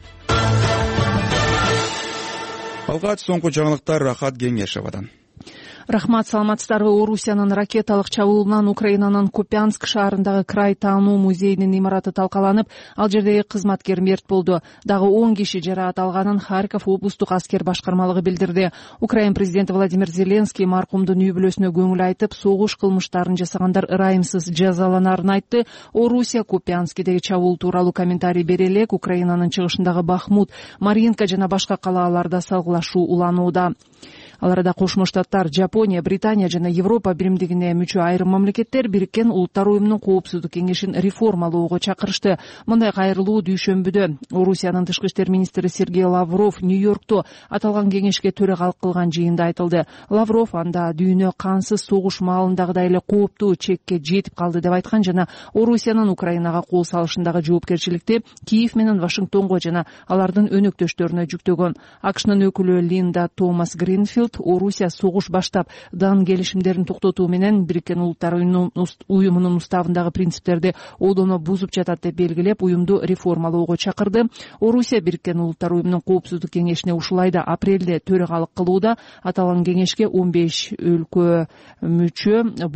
Алгач соңку жаңылыктар Рахат Кеңешевадан. Рахмат, саламатсыздарбы. Орусиянын ракеталык чабуулунан Украинанын Купянск шаарындагы край таануу музейинин имараты талкаланып, ал жердеги кызматкер мерт болду. Дагы 10 киши жараат алганын Харьков облустук аскер башкармалыгы билдирди. Украин президенти Владимир Зеленский маркумдун үй бүлөсүнө көңүл айтып, согуш кылмыштарын жасагандар ырайымсыз жазаланарын айтты. Орусия Купянскидеги чабуул тууралуу комментарий бере элек Украинанын чыгышындагы Бахмут, Маринка жана башка калааларда салгылашуу уланууда. Ал арада Кошмо Штаттар, Жапония, Британия жана Европа биримдигине мүчө айрым мамлекеттер Бириккен Улуттар уюмунун коопсуздук кеңешин реформалоого чакырышты. Мындай кайрылуу дүйшөмбүдө Орусиянын тышкы иштер министри Сергей Лавров Нью-Йоркто аталган кеңешке төрагалык кылган жыйында айтылды. Лавров анда дүйнө кансыз согуш маалындагыдай эле кооптуу чекке жетип калды деп айткан жана Орусиянын Украинага кол салышындагы жоопкерчиликти Киев менен Вашингтонго жана алардын өнөктөштөрүнө жүктөгөн. АКШнын өкүлү Линда Томас Гринфилд Орусия согуш баштап дан келишимдерин токтотуу менен Бириккен Улуттар уюмунун уставындагы принциптерди одоно бузуп жатат деп белгилеп, уюмду реформалоого чакырды. Орусия Бириккен Улуттар уюмунун коопсуздук кеңешине ушулайда апрелде төрагалык кылууда. Аталган кеңешке 15 өлкө мүчө,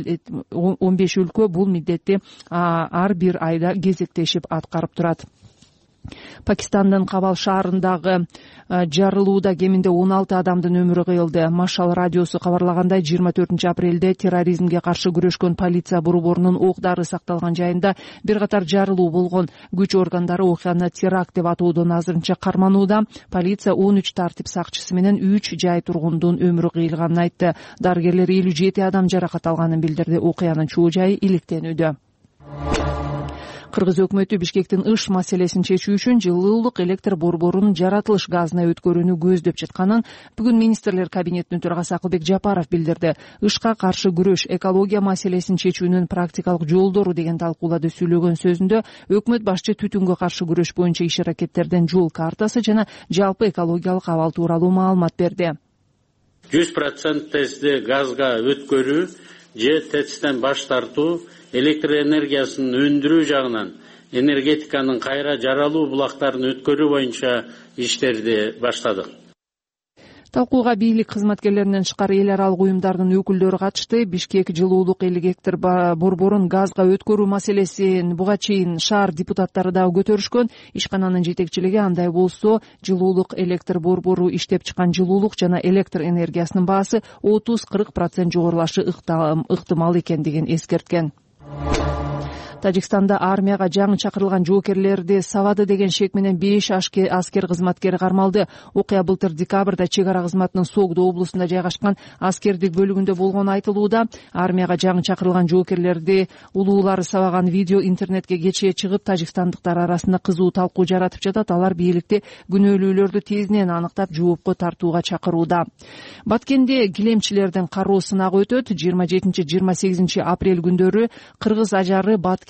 бул милдетти ар бир айда кезектешип аткарып турат. Пакистандын Кабал шаарындагы жарылууда кеминде 16 адамдын өмүрү кыйылды. Машал радиосу кабарлагандай 24-апрелде терроризмге каршы күрөшкөн полиция борборунун ок-дары сакталган жайында бир катар жарылуу болгон. Күч органдары окуяны теракт деп атоодон азырынча карманууда. Полиция 13 тартип сакчысы менен 3 жай тургундун өмүрү кыйылганын айтты. Дарыгерлер 57 адам жаракат алганын билдирди. Окуянын чоо жайы иликтенүүдө. Кыргыз өкмөтү Бишкектин ыш маселесин чечүү үчүн жылуулук электр борборунун жаратылыш газына өткөрүүнү көздөп жатканын бүгүн министрлер кабинетинин төрагасы Акылбек Жапаров билдирди. Ышка каршы күрөш, экология маселесин чечүүнүн практикалык жолдору деген талкууларды сүйлөгөн сөзүндө өкмөт башчы түтүнгө каршы күрөш боюнча иш-аракеттердин жол картасы жана жалпы экологиялык абал тууралуу маалымат берди. 100% тезде газга өткөрүү же ТЭЦтен баш тартуу электр энергиясын өндүрүү жагынан энергетиканын кайра жаралуу булактарын өткөрүү боюнча иштерди баштадык. Талкууга бийлик кызматкерлеринен тышкары эл аралык уюмдардын өкүлдөрү катышты. Бишкек жылуулук электр борборун газга өткөрүү маселесин буга чейин шаар депутаттары дагы көтөрүшкөн. Ишкананын жетекчилиги андай болсо, жылуулук электр борбору иштеп чыккан жылуулук жана электр энергиясынын баасы 30-40% жогорулашы ыктымал экендигин эскерткен. Тажикстанда армияга жаңы чакырылган жоокерлерди сабады деген шек менен 5 аскер кызматкери кармалды. Окуя былтыр декабрда чек ара кызматынын Согдо облусунда жайгашкан аскердик бөлүгүндө болгону айтылууда. Армияга жаңы чакырылган жоокерлерди улуулары сабаган видео интернетке кечээ чыгып, тажикстандыктар арасында кызуу талкуу жаратып жатат. Алар бийликти күнөөлүүлөрдү тезинен аныктап жоопко тартууга чакырууда. Баткенде килемчилердин кароо сынагы өтөт. 27-28 апрель күндөрү кыргыз ажары Баткен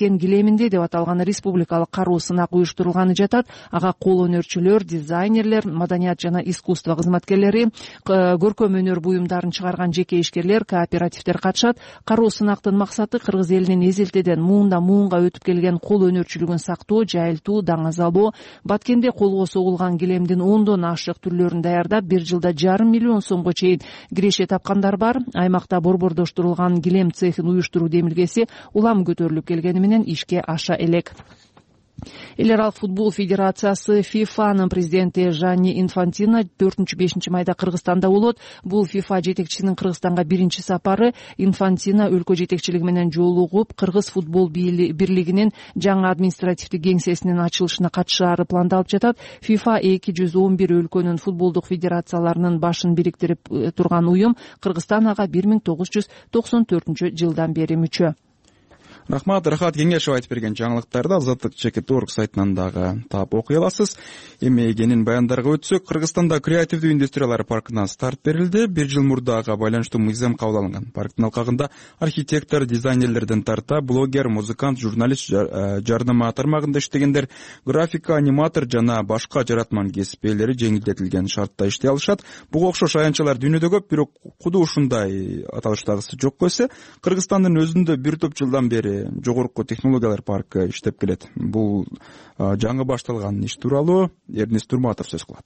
баткен килеминде деп аталган республикалык кароо сынак уюштурулганы жатат. Ага кол өнөрчүлөр, дизайнерлер, маданият жана искусство кызматкерлери, көркөм өнөр буюмдарын чыгарган жеке ишкерлер, кооперативдер катышат. Кароо сынактын максаты кыргыз элинин эзелтеден муундан муунга өтүп келген кол өнөрчүлүгүн сактоо, жайылтуу, даңазалоо. Баткенде колго согулган килемдин 10дон ашык түрлөрүн даярдап, 1 жылда 1,5 миллион сомго чейин киреше тапкандар бар. Аймакта борбордоштурулган килем цехин уюштуруу демилгеси улам көтөрүлүп келгени менен ишке аша элек. Эл аралык футбол федерациясы ФИФАнын президенти Жанни Инфантино 4-5 майда Кыргызстанда болот. Бул ФИФА жетекчисинин Кыргызстанга биринчи сапары. Инфантино өлкө жетекчилиги менен жолугуп, Кыргыз футбол бирлигинин жаңы административдик кеңсесинин ачылышына катышаары пландалып жатат. ФИФА 211 өлкөнүн футболдук федерацияларынын башын бириктирип турган уюм. Кыргызстан ага 1994 жылдан бери мүчө. Рахмат Кеңешев айтып берген жаңылыктарды Азаттык.org сайтынан дагы таап окуй аласыз. Эми кенен баяндарга өтсөк, Кыргызстанда креативдүү индустриялар паркына старт берилди. 1 жыл мурда ага байланыштуу мыйзам кабыл алынган. Парктын алкагында архитектор, дизайнерлерден тарта, блогер, музыкант, журналист, жарнама тармагында иштегендер, графика, аниматор жана башка жаратман кесип ээлери жеңилдетилген шартта иштей алышат. Буга окшош аянтчалар дүйнөдө көп, бирок куду ушундай аталыштагысы жок койсо, Кыргызстандын өзүндө бир топ жылдан бери жогорку технологиялар паркы иштеп келет. Бул жаңы башталган иш тууралуу Эрнест Турматов сөз кылат.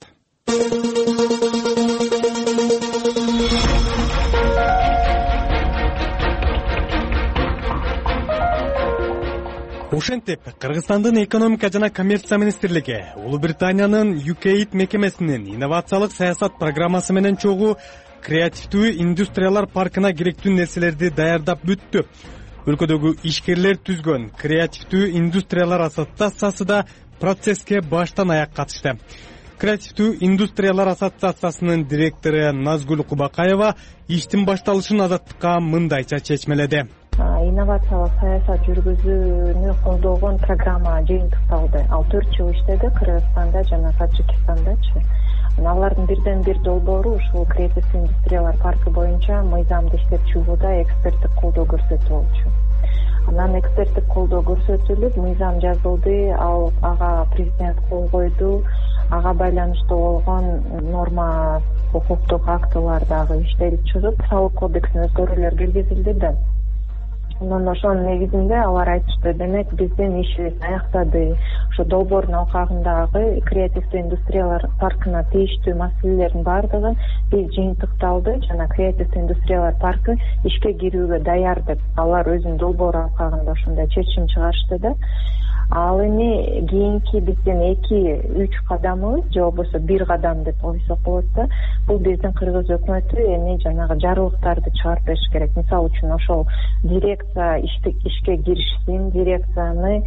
Ошентип, Кыргызстандын экономика жана коммерция министрлиги Улуу Британиянын UKAID мекемесинин инновациялык саясат программасы менен чогуу креативдүү индустриялар паркына керектүү нерселерди даярдап бүттү. Өлкөдөгү ишкерлер түзгөн креативдүү индустриялар ассоциациясы да процесске баштан аяк катышты. Креативдүү индустриялар ассоциациясынын директору Назгүл Кубакаева иштин башталышын Азаттыкка мындайча чечмеледи. Инновациялык саясат жүргүзүүнү колдогон программа жыйынтыкталды. Ал 4 жыл иштеди Кыргызстанда жана Таджикистандачы. Алардын бирден бир долбоору ушул креативдүү индустриялар паркы боюнча мыйзамды иштеп чыгууда эксперттик колдоо көрсөтүү болчу. Анан эксперттик колдоо көрсөтүлүп, мыйзам жазылды, ага президент кол койду, ага байланыштуу болгон норма укуктук актылар дагы иштелип чыгып, салык кодексине өзгөрүүлөр киргизилди да. Анан ошонун негизинде алар айтышты, демек биздин ишибиз аяктады. Ошо долбоордун алкагындагы креативдүү индустриялар паркына тийиштүү маселелердин баардыгын биз жыйынтыкталды жана креативдүү индустриялар паркы ишке кирүүгө даяр деп алар өзүнүн долбоору алкагында ошондой чечим чыгарышты да. Ал эми кийинки биздин 2-3 кадамыбыз же болбосо 1 кадам деп койсок болот да. Бул биздин Кыргыз өкмөтү эми жанагы жарлыктарды чыгарып бериш керек. Мисалы үчүн ошол дирекция ишке киришсин, дирекцияны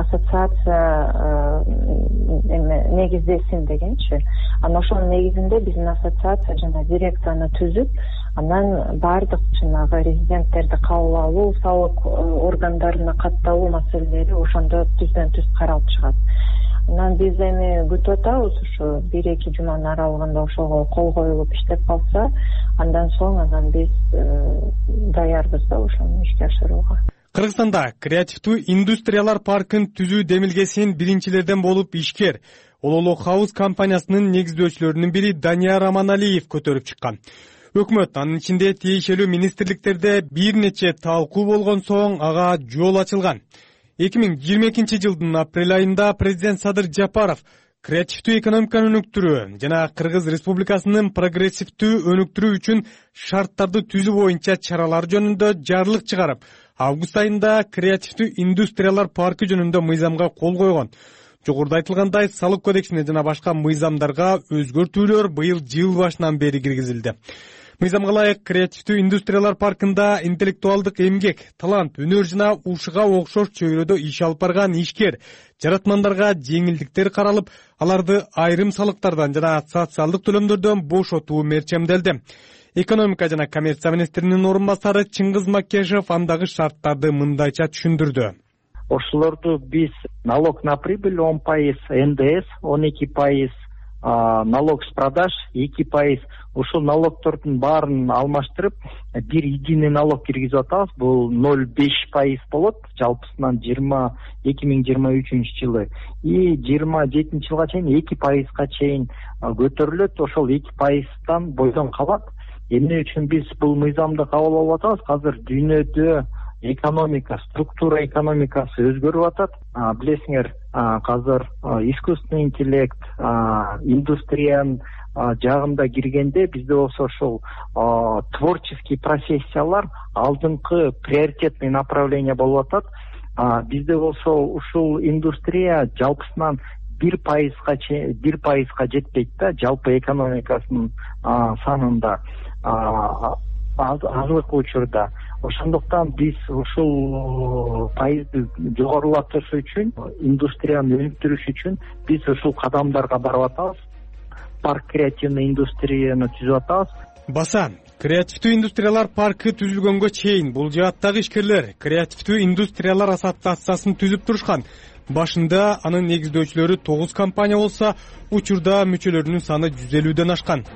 ассоциация негиздесин дегенчи. Анан ошонун негизинде биздин ассоциация жана дирекцияны түзүп, анан баардык жанагы резиденттерди кабыл алуу, салык органдарына катталуу маселелери ошондо түз каралып чыгат. Анан биз эми күтүп атабыз, ушу 1-2 жуманын аралыгында ошого кол коюлуп иштеп калса, андан соң анан биз даярбыз да ошону ишке ашырууга. Кыргызстанда креативдүү индустриялар паркын түзүү демилгесин биринчилерден болуп ишкер Ололо Хаус компаниясынын негиздөөчүлөрүнүн бири Данияр Аманалиев көтөрүп чыккан. Өкмөт анын ичинде тиешелүү министрликтерде бир нече талкуу болгон соң ага жол ачылган. 2022 жылдын апрель айында президент Садыр Жапаров креативдүү экономиканы өнүктүрүү жана Кыргыз Республикасынын прогрессивдүү өнүктүрүү үчүн шарттарды түзүү боюнча чаралар жөнүндө жарлык чыгарып, август айында креативдүү индустриялар паркы жөнүндө мыйзамга кол койгон. Жогоруда айтылгандай, салык кодексине жана башка мыйзамдарга өзгөртүүлөр быйыл жыл башынан бери киргизилди. Мыйзамга ылайык креативдүү индустриялар паркында интеллектуалдык эмгек, талант, өнөр жана ушуга окшош чөйрөдө иш алып барган ишкер, жаратмандарга жеңилдиктер каралып, аларды айрым салыктардан жана социалдык төлөмдөрдөн бошотуу мерчемделди. Экономика жана коммерция министринин орун басары Чыңгыз Макешев андагы шарттарды мындайча түшүндүрдү. Ошолорду биз налог на прибыль 10%, НДС 12%, налог с продаж 2%. Ушул налогтордун баарын алмаштырып бир единый налог киргизип атабыз. Бул 0,5% болот жалпысынан 2023 жылы. И 27 жылга чейин 2%га чейин көтөрүлөт. Ошол 2%тан бойдон калат. Эмне үчүн биз бул мыйзамды кабыл алып атабыз? Азыр дүйнөдө экономика, структура экономикасы өзгөрүп атат. Билесиңер, азыр искусственный интеллект, индустриянын жагында киргенде бизде болсо ошол творческий профессиялар алдыңкы приоритетный направление болуп атат. Бизде болсо ушул индустрия жалпысынан 1%га жетпейт да, жалпы экономикасынын санында азыркы учурда. Ошондуктан биз ушул пайызды жогорулатыш үчүн, индустрияны өнүктүрүш үчүн биз ушул кадамдарга барып атабыз. Парк креативный индустрияны түзүп атабыз. Баса, креативдүү индустриялар паркы түзүлгөнгө чейин бул жааттагы ишкерлер креативдүү индустриялар ассоциациясын түзүп турушкан. Башында анын негиздөөчүлөрү 9 компания болсо, учурда мүчөлөрүнүн саны 150ден ашкан.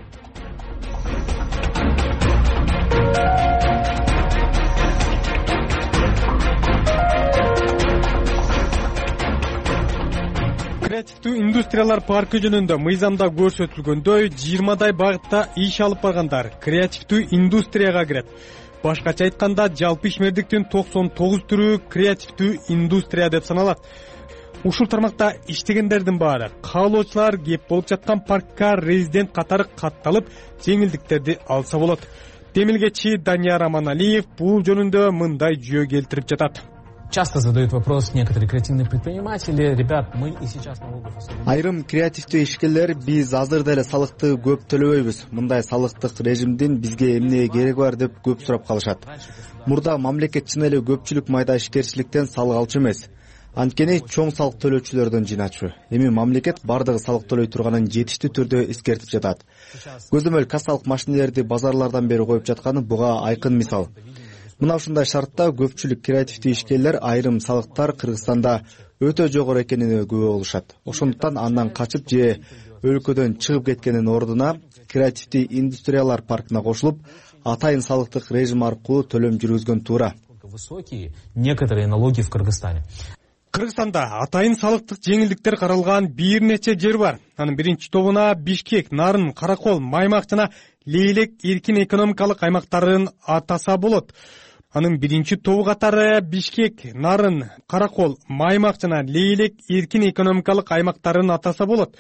Креативдүү индустриялар паркы жөнүндө мыйзамда көрсөтүлгөндөй 20дай багытта иш алып баргандар креативдүү индустрияга кирет. Башкача айтканда, жалпы ишмердиктин 99 түрү креативдүү индустрия деп саналат. Ушул тармакта иштегендердин баары каалоочулар кеп болуп жаткан паркка резидент катары катталып, жеңилдиктерди алса болот. Демилгечи Данияр Аманалиев бул жөнүндө мындай жүйө келтирип жатат. Часто задают вопрос некоторые креативные предприниматели: ребят, мы и сейчас налогов особенно... Айрым креативдүү ишкерлер: биз азыр деле салыкты көп төлөбөйбүз, мындай салыктык режимдин бизге эмне кереги бар деп көп сурап калышат. Мурда мамлекет чын эле көпчүлүк майда ишкерчиликтен салык алчу эмес, анткени чоң салык төлөөчүлөрдөн жыйначу. Эми мамлекет бардыгы салык төлөй турганын жетиштүү түрдө эскертип жатат. Көзөмөл кассалык машинелерди базарлардан бери коюп жатканы буга айкын мисал. Мына ушундай шартта көпчүлүк креативдүү ишкерлер айрым салыктар Кыргызстанда өтө жогору экенине күбө болушат. Ошондуктан андан качып же өлкөдөн чыгып кеткенин ордуна креативдүү индустриялар паркына кошулуп, атайын салыктык режим аркылуу төлөм жүргүзгөн туура. Высокие некоторые налоги в Кыргызстане. Кыргызстанда атайын салыктык жеңилдиктер каралган бир нече жер бар. Анын биринчи тобуна Бишкек, Нарын, Каракол, Маймак жана Лейлек эркин экономикалык аймактарын атаса болот. Анын биринчи тобу катары Бишкек, Нарын, Каракол, Маймак жана Лейлек эркин экономикалык аймактарын атаса болот.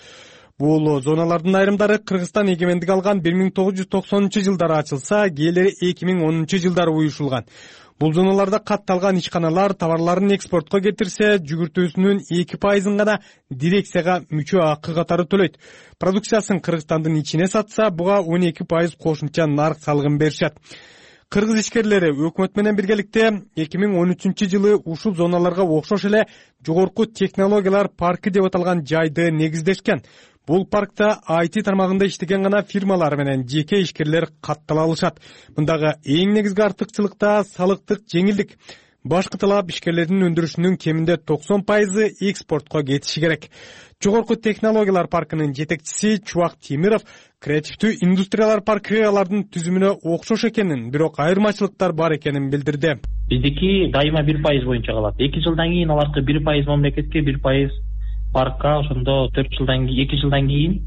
Бул зоналардын айрымдары Кыргызстан эгемендик алган 1990-жылдары ачылса, кээделери 2010-жылдары уюшулган. Бул зоналарда катталган ишканалар товарларын экспортко кетирсе, жүгүртүүсүнүн 2%-ын гана дирекцияга мүчө акы катары төлөйт. Продукциясын Кыргызстандын ичине сатса, буга 12% кошумча нарк салыгын беришет. Кыргыз ишкерлери өкмөт менен биргеликте 2013-жылы ушул зоналарга окшош эле жогорку технологиялар паркы деп аталган жайды негиздешкен. Бул паркта IT тармагында иштеген гана фирмалар менен жеке ишкерлер каттала алышат. Мындагы эң негизги артыкчылыкта салыктык жеңилдик. Башкы талап ишкерлердин өндүрүшүнүн кеминде 90% экспортко кетиши керек. Жогорку технологиялар паркынын жетекчиси Чубак Темиров креативдүү индустриялар паркы алардын түзүмүнө окшош экенин, бирок айырмачылыктар бар экенин билдирди. Биздики дайыма 1% боюнча калат. 2 жылдан кийин аларды 1% мамлекетке, 1% паркка, ошондо 2 жылдан кийин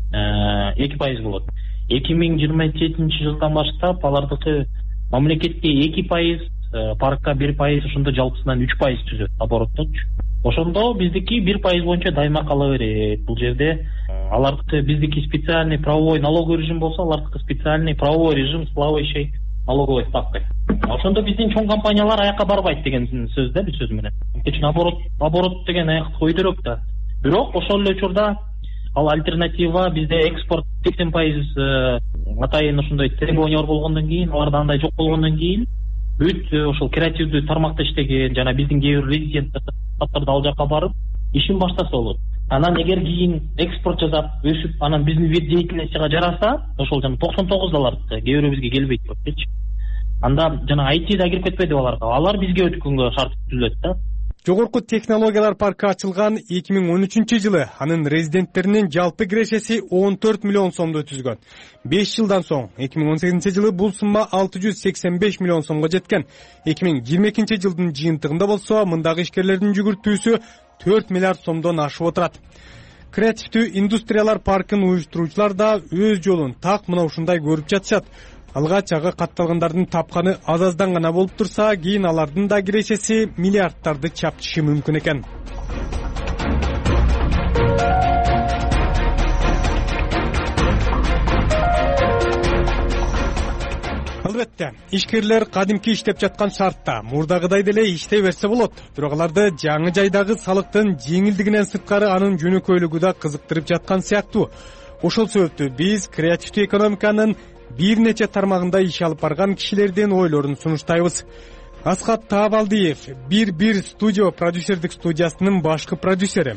2% болот. 2027 жылдан баштап алардыкы мамлекетке 2%, паркка 1%, ошондо жалпысынан 3% түзөт оборотточу. Ошондо биздики 1% боюнча дайыма кала берет. Бул жерде алардыкы биздики специальный правовой налоговый режим болсо, алардыкы специальный правовой режим с плавающей налоговой ставкой. Ошондо биздин чоң компаниялар аякка барбайт деген сөз да, бир сөз менен. Үчүн оборот деген аякты койдурок да. Бирок ошол эле учурда ал альтернатива бизде экспорт 80% атайын ошондой требованиялар болгондон кийин, аларда андай жок болгондон кийин бүт ошол креативдүү тармакта иштеген жана биздин кээ бир резиденттер ал жака барып ишин баштаса болот. Анан эгер кийин экспорт жасап өсүп, анан биздин вид деятельностьга жараса, ошол жана 99 алардыкы кээ бирөө бизге келбейт болчу. Анда жана IT да кирип кетпеди аларга. Алар бизге өткөнгө шарт түзүлөт да. Жогорку технологиялар паркы ачылган 2013-жылы анын резиденттеринин жалпы кирешеси 14 миллион сомду түзгөн. 5 жылдан соң 2018-жылы бул сумма 685 миллион сомго жеткен. 2022-жылдын жыйынтыгында болсо мындагы ишкерлердин жүгүртүүсү 4 миллиард сомдон ашып отурат. Креативдүү индустриялар паркын уюштуруучулар да өз жолун так мына ушундай көрүп жатышат. Алгач ага катталгандардын тапканы аз-аздан гана болуп турса, кийин алардын да кирешеси миллиардтарды чапчышы мүмкүн экен. Албетте, ишкерлер кадимки иштеп жаткан шартта мурдагыдай деле иштей берсе болот. Бирок аларды жаңы жайдагы салыктын жеңилдигинен сырткары анын жөнөкөйлүгү да кызыктырып жаткан сыяктуу. Ошол себептүү биз креативдүү экономиканын бир нече тармагында иш алып барган кишилердин ойлорун сунуштайбыз. Асхат Таабалдиев, бир студио продюсердик студиясынын башкы продюсери.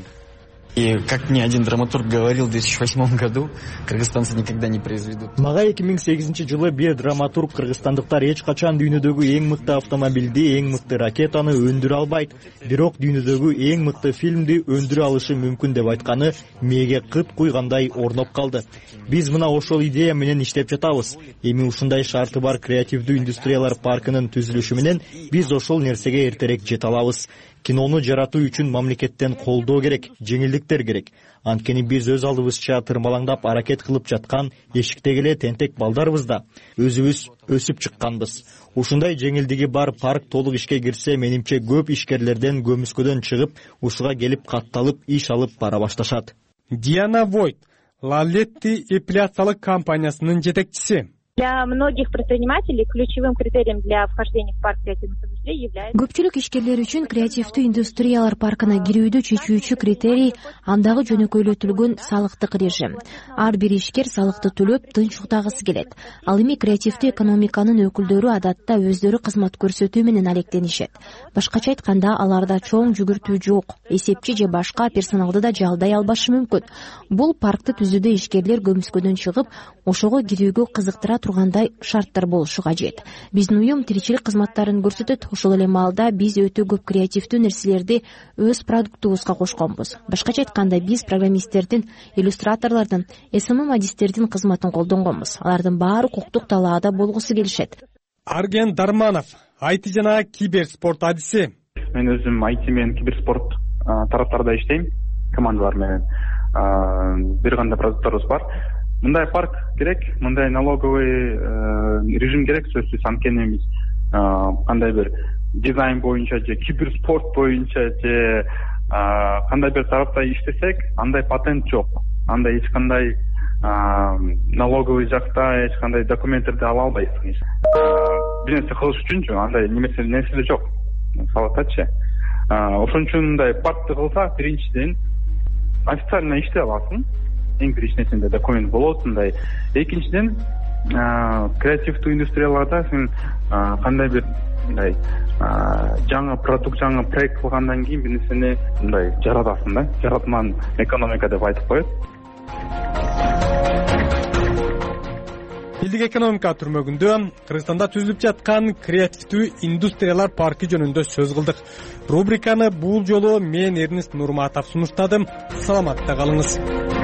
И как мне один драматург говорил в 2008 году, кыргызстанцы никогда не произведут. Мага 2008-жылы бир драматург кыргызстандыктар эч качан дүйнөдөгү эң мыкты автомобилди, эң мыкты ракетаны өндүрө албайт, бирок дүйнөдөгү эң мыкты фильмди өндүрө алышы мүмкүн деп айтканы мээге кыт куйгандай орноп калды. Биз мына ошол идея менен иштеп жатабыз. Эми ушундай шарты бар креативдүү индустриялар паркынын түзүлүшү менен биз ошол нерсеге эртерээк жете алабыз. Кинону жаратуу үчүн мамлекеттен колдоо керек, жеңилдиктер керек. Анткени биз өз алдыбызча тырмалаңдап аракет кылып жаткан эшиктеги эле тентек балдарбыз да. Өзүбүз өсүп чыкканбыз. Ушундай жеңилдиги бар парк толук ишке кирсе, менимче көп ишкерлерден көмүскөдөн чыгып, ушуга келип катталып иш алып бара башташат. Диана Войт, Лалетти эпиляциялык компаниясынын жетекчиси. Для многих предпринимателей ключевым критерием для вхождения в парк креативных индустрий является... Көпчүлүк ишкерлер үчүн креативдүү индустриялар паркына кирүүдө чечүүчү критерий андагы жөнөкөйлөтүлгөн салыктык режим. Ар бир ишкер салыкты төлөп тынч уктагысы келет. Ал эми креативдүү экономиканын өкүлдөрү адатта өздөрү кызмат көрсөтүү менен алектенишет. Башкача айтканда, аларда чоң жүгүртүү жок, эсепчи же башка персоналды да жалдай албашы мүмкүн. Бул паркты түзүүдө ишкерлер көмүскөдөн чыгып, ошого кирүүгө кызыктыра тургандай шарттар болушу кажет. Биздин уюм тиричилик кызматтарын көрсөтөт. Ошол эле маалда биз өтө көп креативдүү нерселерди өз продуктубузга кошконбуз. Башкача айтканда, биз программисттердин, иллюстраторлордун, СММ адистердин кызматын колдонгонбуз. Алардын баары укуктук талаада болгусу келишет. Арген Дарманов, IT жана киберспорт адиси. Мен өзүм IT менен киберспорт тараптарда иштейм, командалар менен. Бир кандай продукттарыбыз бар. Мындай парк керек, мындай налоговый режим керек, сөзсүз. Анткени биз кандай бир дизайн боюнча же киберспорт боюнча же кандай бир тарапта иштесек, андай патент жок. Андай эч кандай налоговый жакта эч кандай документтерди ала албайсың. Бир нерсе кылыш үчүнчү андай нерсе жок. Салаттачы. Ошон үчүн мындай паркты кылса, биринчиден официально иштей аласың. Эң биринчиден документ болот, мындай. Экинчиден, креативдүү индустрияларда сен кандай бир мындай жаңы продукт, жаңы проект кылгандан кийин бир нерсени мындай жаратасың да. Жаратман экономика деп айтып коет. Элдик экономика түрмөгүндө Кыргызстанда түзүлүп жаткан креативдүү индустриялар паркы жөнүндө сөз кылдык. Рубриканы бул жолу мен Эрнест Нурматов сунуштадым. Саламатта калыңыз.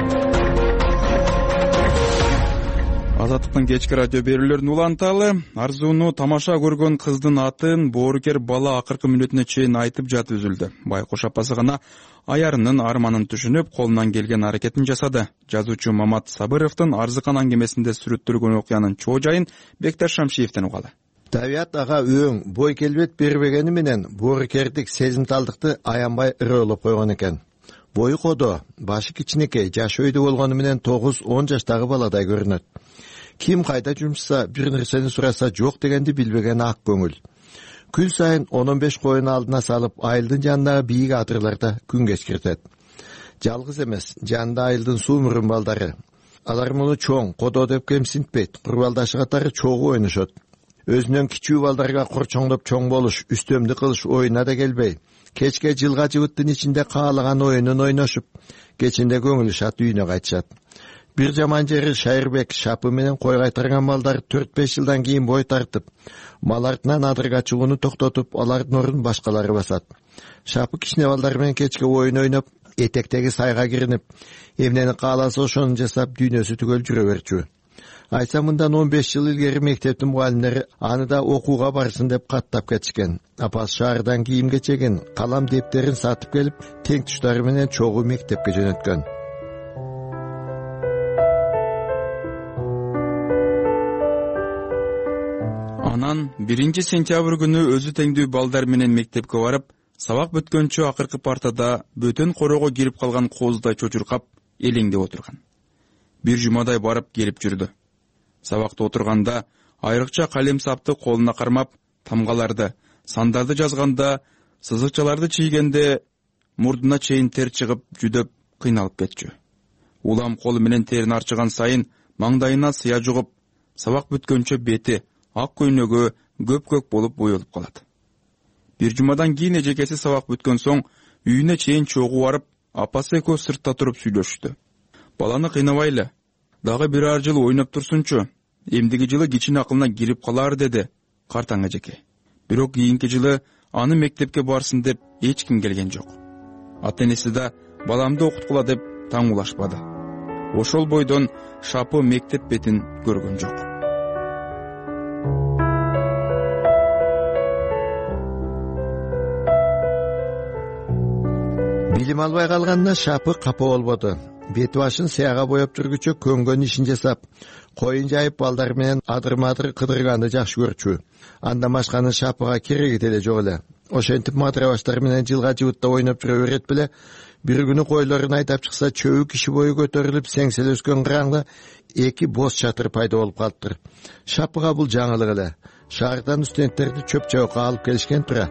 Азаттыктын кечки радио берүүлөрүн уланталы. Арзууну тамаша көргөн кыздын атын боорукер бала акыркы мүнөтүнө чейин айтып жатып үзүлдү. Байкуш апасы гана аярынын арманын түшүнүп, колунан келген аракетин жасады. Жазуучу Мамат Сабыровдун Арзыкан аңгемесинде сүрөттөлгөн окуянын чоо жайын Бектар Шамшиевден угалы. Табият ага өң, бой келбет бербегени менен боорукердик сезимталдыкты аянбай ырыылып койгон экен. Бою кодо, башы кичинекей, жашы өйдө болгону менен 9-10 жаштагы баладай көрүнөт. Ким кайда жумшса, бир нерсени сураса жок дегенди билбеген ак көңүл. Күн сайын 15 коюн алдына салып, айылдын жанындагы бийик атырларда күн кечиртет. Жалгыз эмес, жанында айылдын суу мурунбалдары. Алар муну чоң, кодо деп кемсинтпейт, курбалдашы катары чогуу ойношот. Өзүнөн кичүү балдарга корчоңдоп чоң болуш, үстөмдү кылыш оюна да келбей, кечке жылга жыбыттын ичинде каалаган оюнун ойношуп, кечинде көңүлү шат үйүнө кайтышат. Бир жаман жери Шайырбек Шапы менен кой кайтарган балдар 4-5 жылдан кийин бой тартып, мал артынан адырга чыгууну токтотуп, алардын ордун башкалары басат. Шапы кичине балдар менен кечке оюн ойноп, этектеги сайга киринип, эмнени кааласа ошону жасап, дүйнөсү түгөл жүрө берчү. Айтса мындан 15 жыл илгери мектептин мугалимдери аны да окууга барсын деп каттап кетишкен. Апасы шаардан кийим кечегин, калам дептерин сатып келип, тең туштары менен чогуу мектепке жөнөткөн. Анан 1-сентябрь күнү өзү теңдүү балдар менен мектепке барып, сабак бүткөнчө акыркы партада бөтөн корого кирип калган кооздай чочуркап, элеңдеп отурган. Бир жумадай барып келип жүрдү. Сабакта отурганда айрыкча калем сапты колуна кармап, тамгаларды, сандарды жазганда, сызыкчаларды чийгенде мурдуна чейин тер чыгып, жүдөп, кыйналып кетчү. Улам колу менен терин арчыган сайын маңдайына сыя жугуп, сабак бүткөнчө бети ак көйнөгү көп-көк болуп боелуп калат. Бир жумадан кийин эжекеси сабак бүткөн соң үйүнө чейин чогуу барып, апасы экөө сыртта туруп сүйлөшүштү. Баланы кыйнабайлы, дагы бир ар жыл ойноп турсунчу, эмдиги жылы кичине акылына кирип калар деди картаң эжеке. Бирок кийинки жылы аны мектепке барсын деп эч ким келген жок. Ата-энеси да баламды окуткула деп таң улашпады. Ошол бойдон Шапы мектеп бетин көргөн жок. Билим албай калганына Шапы капа болбоду. Бети башын сыяга боеп жүргүчө көнгөн ишин жасап, коюн жайып балдар менен адыр-мадыр кыдырганды жакшы көрчү. Андан башканы Шапыга кереги деле жок эле. Ошентип матрабаштар менен жылга жыбытта ойноп жүрө берет беле. Бир күнү койлорун айдап чыкса, чөбү киши бою көтөрүлүп, сеңселе өскөн кыраңда 2 боз чатыр пайда болуп калыптыр. Шапыга бул жаңылык эле. Шаардан студенттерди чөп чабыкка алып келишкен тура.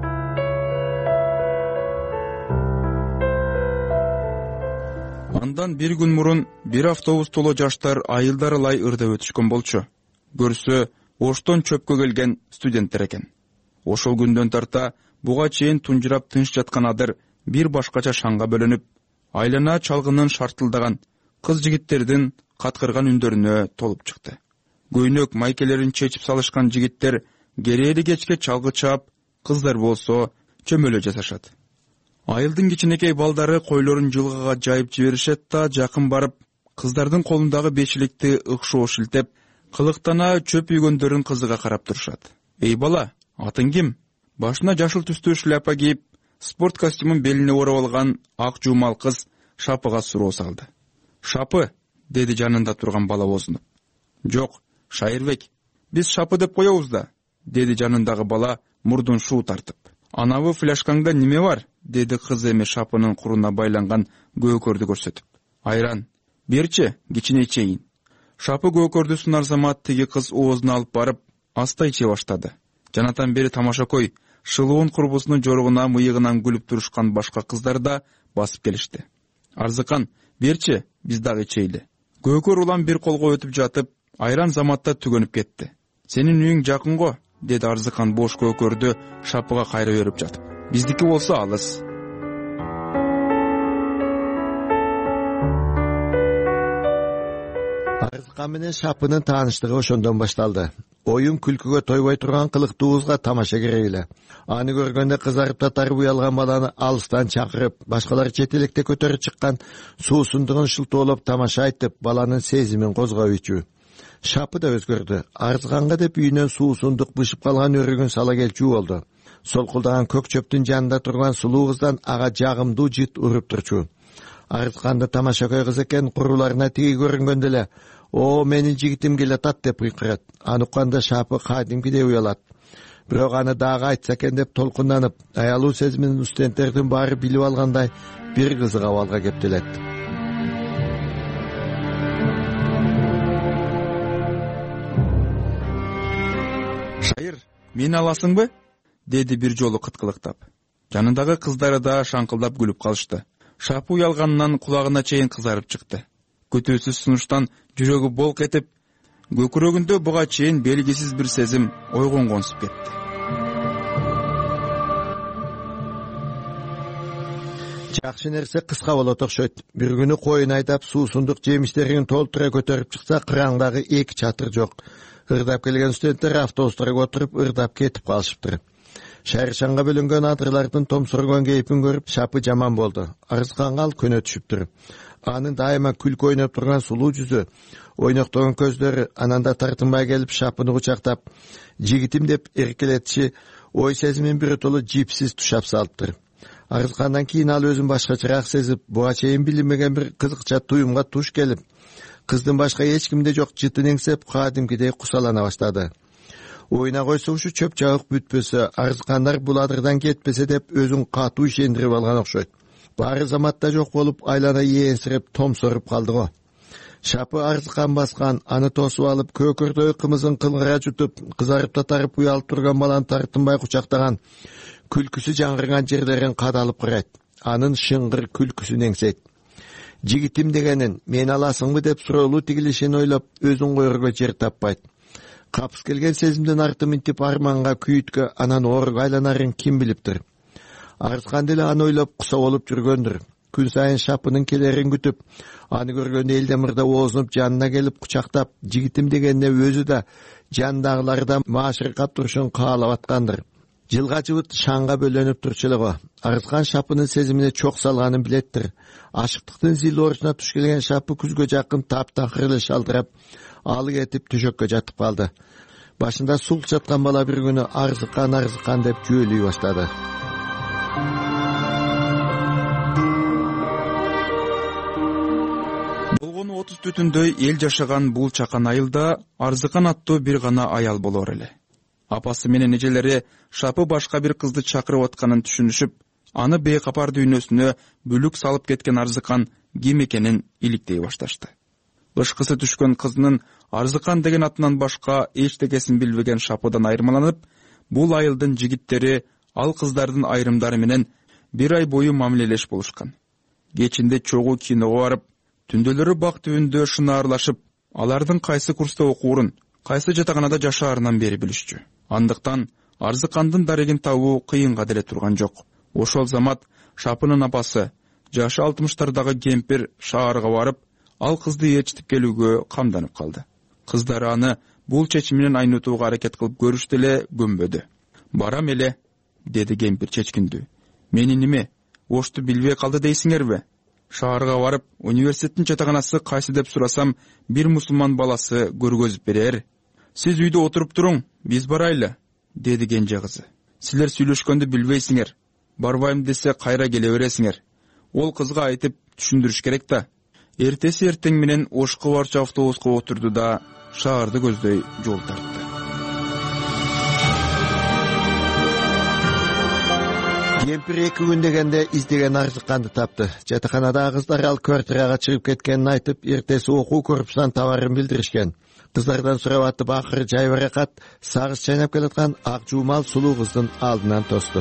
Андан бир күн мурун бир автобус толо жаштар айылдар ылай ырдап өтүшкөн болчу. Көрсө, Оштон чөпкө келген студенттер экен. Ошол күндөн тарта буга чейин тунжурап тынч жаткан адыр бир башкача шаңга бөлөнүп, айлана чалгынын шартылдаган кыз жигиттердин каткырган үндөрүнө толуп чыкты. Көйнөк майкелерин чечип салышкан жигиттер керээли кечке чалгы чаап, кыздар болсо чөмөлө жасашат. Айылдын кичинекей балдары койлорун жылгага жайып жиберишет да, жакын барып, кыздардын колундагы бешиликти ыкшоо шилтеп, кылыктана чөп үйгөндөрүн кызыга карап турушат. Эй бала, атың ким? Башына жашыл түстүү шляпа кийип, спорт костюмун белине ороп алган ак жуумал кыз Шапыга суроо салды. Шапы, деди жанында турган бала бозунуп. Жок, Шайырбек, биз Шапы деп коебуз да, деди жанындагы бала мурдун шуу тартып. Анабы фляшкаңда неме бар? Деди кыз эми Шапынын куруна байланган көкөрдү көрсөтүп. Айран, берчи, кичине ичейин. Шапы көкөрдү сунар замат тиги кыз оозуна алып барып, аста иче баштады. Жанатан бери тамашакой, шылуун курбусунун жорогуна мыйыгынан күлүп турушкан башка кыздар да басып келишти. Арзыкан, берчи, биз дагы ичейли. Көкөр улам бир колго өтүп жатып, айран заматта түгөнүп кетти. Сенин үйүң жакын го, деди Арзыкан бош көкөрдү Шапыга кайра берип жатып. Биздики болсо алыс. Арзыкан менен Шапынын тааныштыгы ошондон башталды. Оюн күлкүгө тойбой турган кылыктуубузга тамаша керек эле. Аны көргөндө кызарып татар уялган баланы алыстан чакырып, башкалар чет электе көтөрүп чыккан суусундугун шылтоолоп тамаша айтып, баланын сезимин козгойчу. Шапы да өзгөрдү. Арзыканга деп үйүнөн суусундук бышып калган өрүгүн сала келчү болду. Солкулдаган көк чөптүн жанында турган сулуу кыздан ага жагымдуу жыт уруп турчу. Арзыканды тамашакөй кыз экен, куруларына тиги көрүнгөндө эле «О, менин жигитим келатат» деп кыйкырат. Аны укканда Шапы кадимкидей уялат. Бирок аны дагы айтса экен деп толкунданып, аялуу сезимин студенттердин баары билип алгандай бир кызык абалга кептелет. Шайыр, мени аласыңбы? Деди бир жолу кыткылыктап. Жанындагы кыздары да шаңкылдап күлүп калышты. Шапы уялганынан кулагына чейин кызарып чыкты. Көтөөсүз сунуштан жүрөгү болк этип, көкүрөгүндө буга чейин белгисиз бир сезим ойгонгонсуп кетти. жакшы нерсе кыска болот окшойт. Бир күнү коюн айдап суусундук жемиштерин толтура көтөрүп чыкса, кыраңдагы эки чатыр жок. Ырдап келген студенттер автобустарга отуруп ырдап кетип калышыптыр. Шайыршанга бөлөнгөн адырлардын томсоргон кейпин көрүп Шапы жаман болду. Арызканга ал көнө түшүптүр. Анын дайыма күлкү ойноп турган сулуу жүзү, ойноктогон көздөрү ананда тартынбай келип Шапыны кучактап, жигитим деп эркелетиши ой сезимин биротоло жипсиз тушап салыптыр. Арызкандан кийин ал өзүн башкачараак сезип, буга чейин билинбеген бир кызыкча туюмга туш келип, кыздын башка эч кимде жок жытын эңсеп, кадимкидей кусалана баштады. Ойна койсо ушу чөп жабык бүтпөсө, арызкандар бул адырдан кетпесе деп өзүн катуу ишендирип алган окшойт. Баары заматта жок болуп, айлана ээнсирип, томсоруп калды го. Шапы арызкан баскан, аны тосуп алып, көкөрдөй кымызын кылгыра жутуп, кызарып татарып уялып турган баланы тартынбай кучактаган, күлкүсү жаңырган жерлерин кадалып карайт. Анын шыңгыр күлкүсүн эңсейт. Жигитим дегенин, мен аласыңбы деп суроолуу тигилишин ойлоп, өзүн койорго жер таппайт. Капыс келген сезимден арты минтип арманга, күйүткө, анан ооруга айланарын ким билиптир. Арызкан деле аны ойлоп куса болуп жүргөндүр. Күн сайын Шапынын келерин күтүп, аны көргөндө элден мырда оозунуп жанына келип кучактап, жигитим дегенине өзү да жанындагылары да маашыркап турушун каалап аткандыр. Жылга жыбыт шаңга бөлөнүп турчу эле го. Арызкан Шапынын сезимине чок салганын билеттир. Ашыктыктын зил оорусуна туш келген Шапы күзгө жакын таптакыр эле шалдырап, алы кетип төшөккө жатып калды. Башында сулк жаткан бала бир күнү арызыкан деп жөөлүй баштады. Болгону 30 түтүндөй эл жашаган бул чакан айылда Арзыкан аттуу бир гана аял болор эле. Апасы менен эжелери Шапы башка бир кызды чакырып атканын түшүнүшүп, аны бейкапар дүйнөсүнө бүлүк салып кеткен Арзыкан ким экенин иликтей башташты. Ышкысы түшкөн кызынын Арзыкан деген атынан башка эчтекесин билбеген Шапыдан айырмаланып, бул айылдын жигиттери ал кыздардын айрымдары менен бир ай бою мамилелеш болушкан. Кечинде чогуу киного барып, түндөлөрү бак түбүндө шынаарлашып, алардын кайсы курста окуурун, кайсы жатаканада жашаарынан бери билишчү. Андыктан Арзыкандын дарегин табуу кыйынга деле турган жок. Ошол замат Шапынын апасы, жашы 60-тардагы кемпир шаарга барып, ал кызды ээрчитип келүүгө камданып калды. Кыздары аны бул чечиминен айнытууга аракет кылып көрүштү эле, көнбөдү. Барам эле, деди кемпир чечкиндүү. Мени неме, ошту билбей калды дейсиңерби? Шаарга барып, университеттин жатаканасы кайсы деп сурасам, бир мусулман баласы көргөзүп берер. Сиз үйдө отуруп туруң, биз барайлы, деди кенже кызы. Силер сүйлөшкөндү билбейсиңер. Барбайм десе кайра келе бересиңер. Ол кызга айтып түшүндүрүш керек да. Эртеси эртең менен Ошко барчу автобуска отурду да шаарды көздөй жол тартты. Кемпир 2 күн дегенде издеген Арзыканды тапты. Жатаканада кыздар ал квартирага чыгып кеткенин айтып, эртеси окуу корпусунан табарын билдиришкен. Кыздардан сурап атып, акыры жай баракат сагыз чайнап келаткан ак жуумал сулуу кыздын алдынан тосту.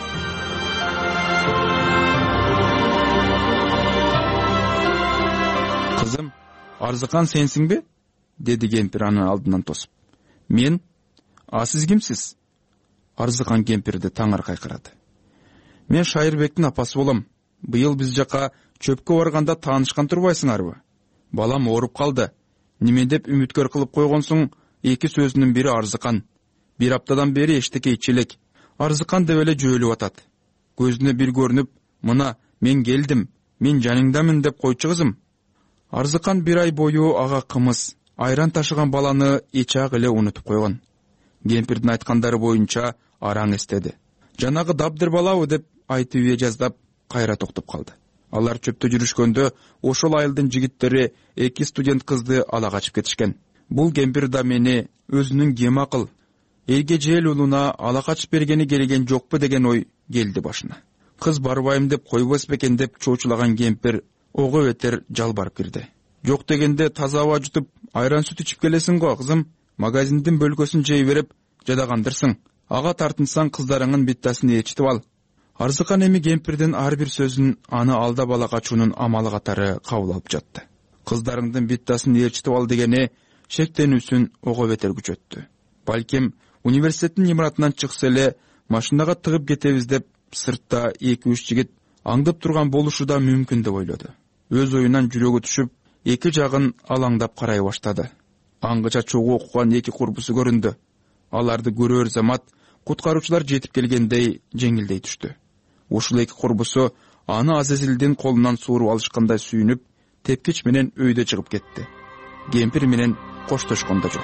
Кызым, Арзыкан сенсиңби? Деди кемпир анын алдынан тосуп. Мен? А сиз кимсиз? Арзыкан кемпирди таңар кайкырады. Мен Шайырбектин апасы болом. Быйыл биз жака чөпкө барганда таанышкан турбайсыңарбы? Балам ооруп калды. Неме деп үмүткөр кылып койгонсуң? 2 сөзүнүн бири Арзыкан. 1 аптадан бери эчтеке ичелек. Арзыкан деп эле жөөлүп атат. Көзүнө бир көрүнүп, мына мен келдим, мен жаныңдамын деп койчу кызым. Арзыкан 1 ай бою ага кымыз, айран ташыган баланы эчак эле унутуп койгон. Кемпирдин айткандары боюнча араң эстеди. Жанагы дабдыр балабы деп айтып жаздап кайра токтоп калды. Алар чөптө жүрүшкөндө ошол айылдын жигиттери 2 студент кызды ала качып кетишкен. Бул кемпир да мени өзүнүн кем акыл, элге жел улуна ала качып бергени келген жокпу деген ой келди башына. Кыз барбайм деп койбос бекен деп чоочулаган кемпир ого бетер жалбарып кирди. Жок дегенде таза аба жутуп, айран сүт ичип келесиң го, кызым. Магазиндин бөлкөсүн жей берип, жадагандырсың. Ага тартынсаң кыздарыңын биттасын ээрчитип ал. Арзыкан эми кемпирдин ар бир сөзүн аны алда бала качуунун амалы катары кабыл алып жатты. Кыздарыңдын биттасын ээрчитип ал дегени шектенүүсүн ого бетер күчөттү. Балким университеттин имаратынан чыкса эле машинага тыгып кетебиз деп сыртта 2-3 жигит аңдып турган болушу да мүмкүн деп ойлоду. Өз оюнан жүрөгү түшүп, эки жагын алаңдап карай баштады. Аңгыча чогуу окуган эки курбусу көрүндү. Аларды көрөр замат куткаруучулар жетип келгендей жеңилдей түштү. Ушул эки курбусу аны Азазилдин колунан сууруп алышкандай сүйүнүп, тепкич менен өйдө чыгып кетти. Кемпир менен коштошкон да жок.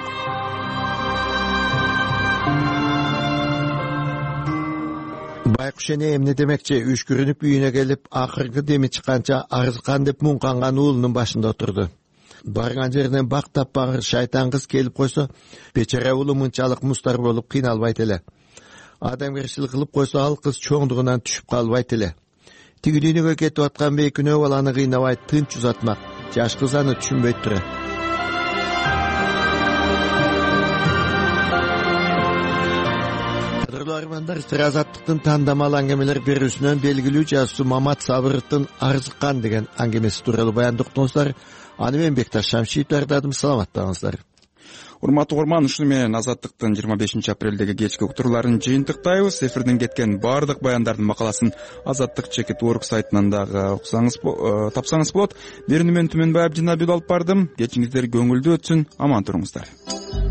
Байкуш эне эмне демекчи, үшкүрүнүп үйүнө келип, акыркы деми чыкканча арзыкан деп муңканган уулунун башында отурду. Барган жеринен бак таппагыр шайтан кыз келип койсо, бечара уулу мынчалык мустар болуп кыйналбайт эле. Адамгерчилик кылып койсо, ал кыз чоңдугунан түшүп калбайт эле. Тиги дүйнөгө кетип аткан бейкүнөө баланы кыйнабай тынч узатмак. Жаш кыз аны түшүнбөйт турат. Армандар Азаттыктын тандамал аңгемелер берүүсүнөн белгилүү жазуучу Мамат Сабыровдун Арзыккан деген аңгемеси тууралуу баяндоктоңуздар. Аны мен Бекташ Шамшиев даярдадым. Саламаттаңыздар. Урматтуу угарман, ушуну менен Азаттыктын 25 апрелдеги кечки уктурууларын жыйынтыктайбыз. Эфирден кеткен баардык баяндардын макаласын Азаттык.org сайтынан дагы тапсаңыз болот. Берүүнү мен Түмөнбаев Жинабек алып бардым. Кечиңиздер көңүлдүү өтсүн, аман туруңуздар.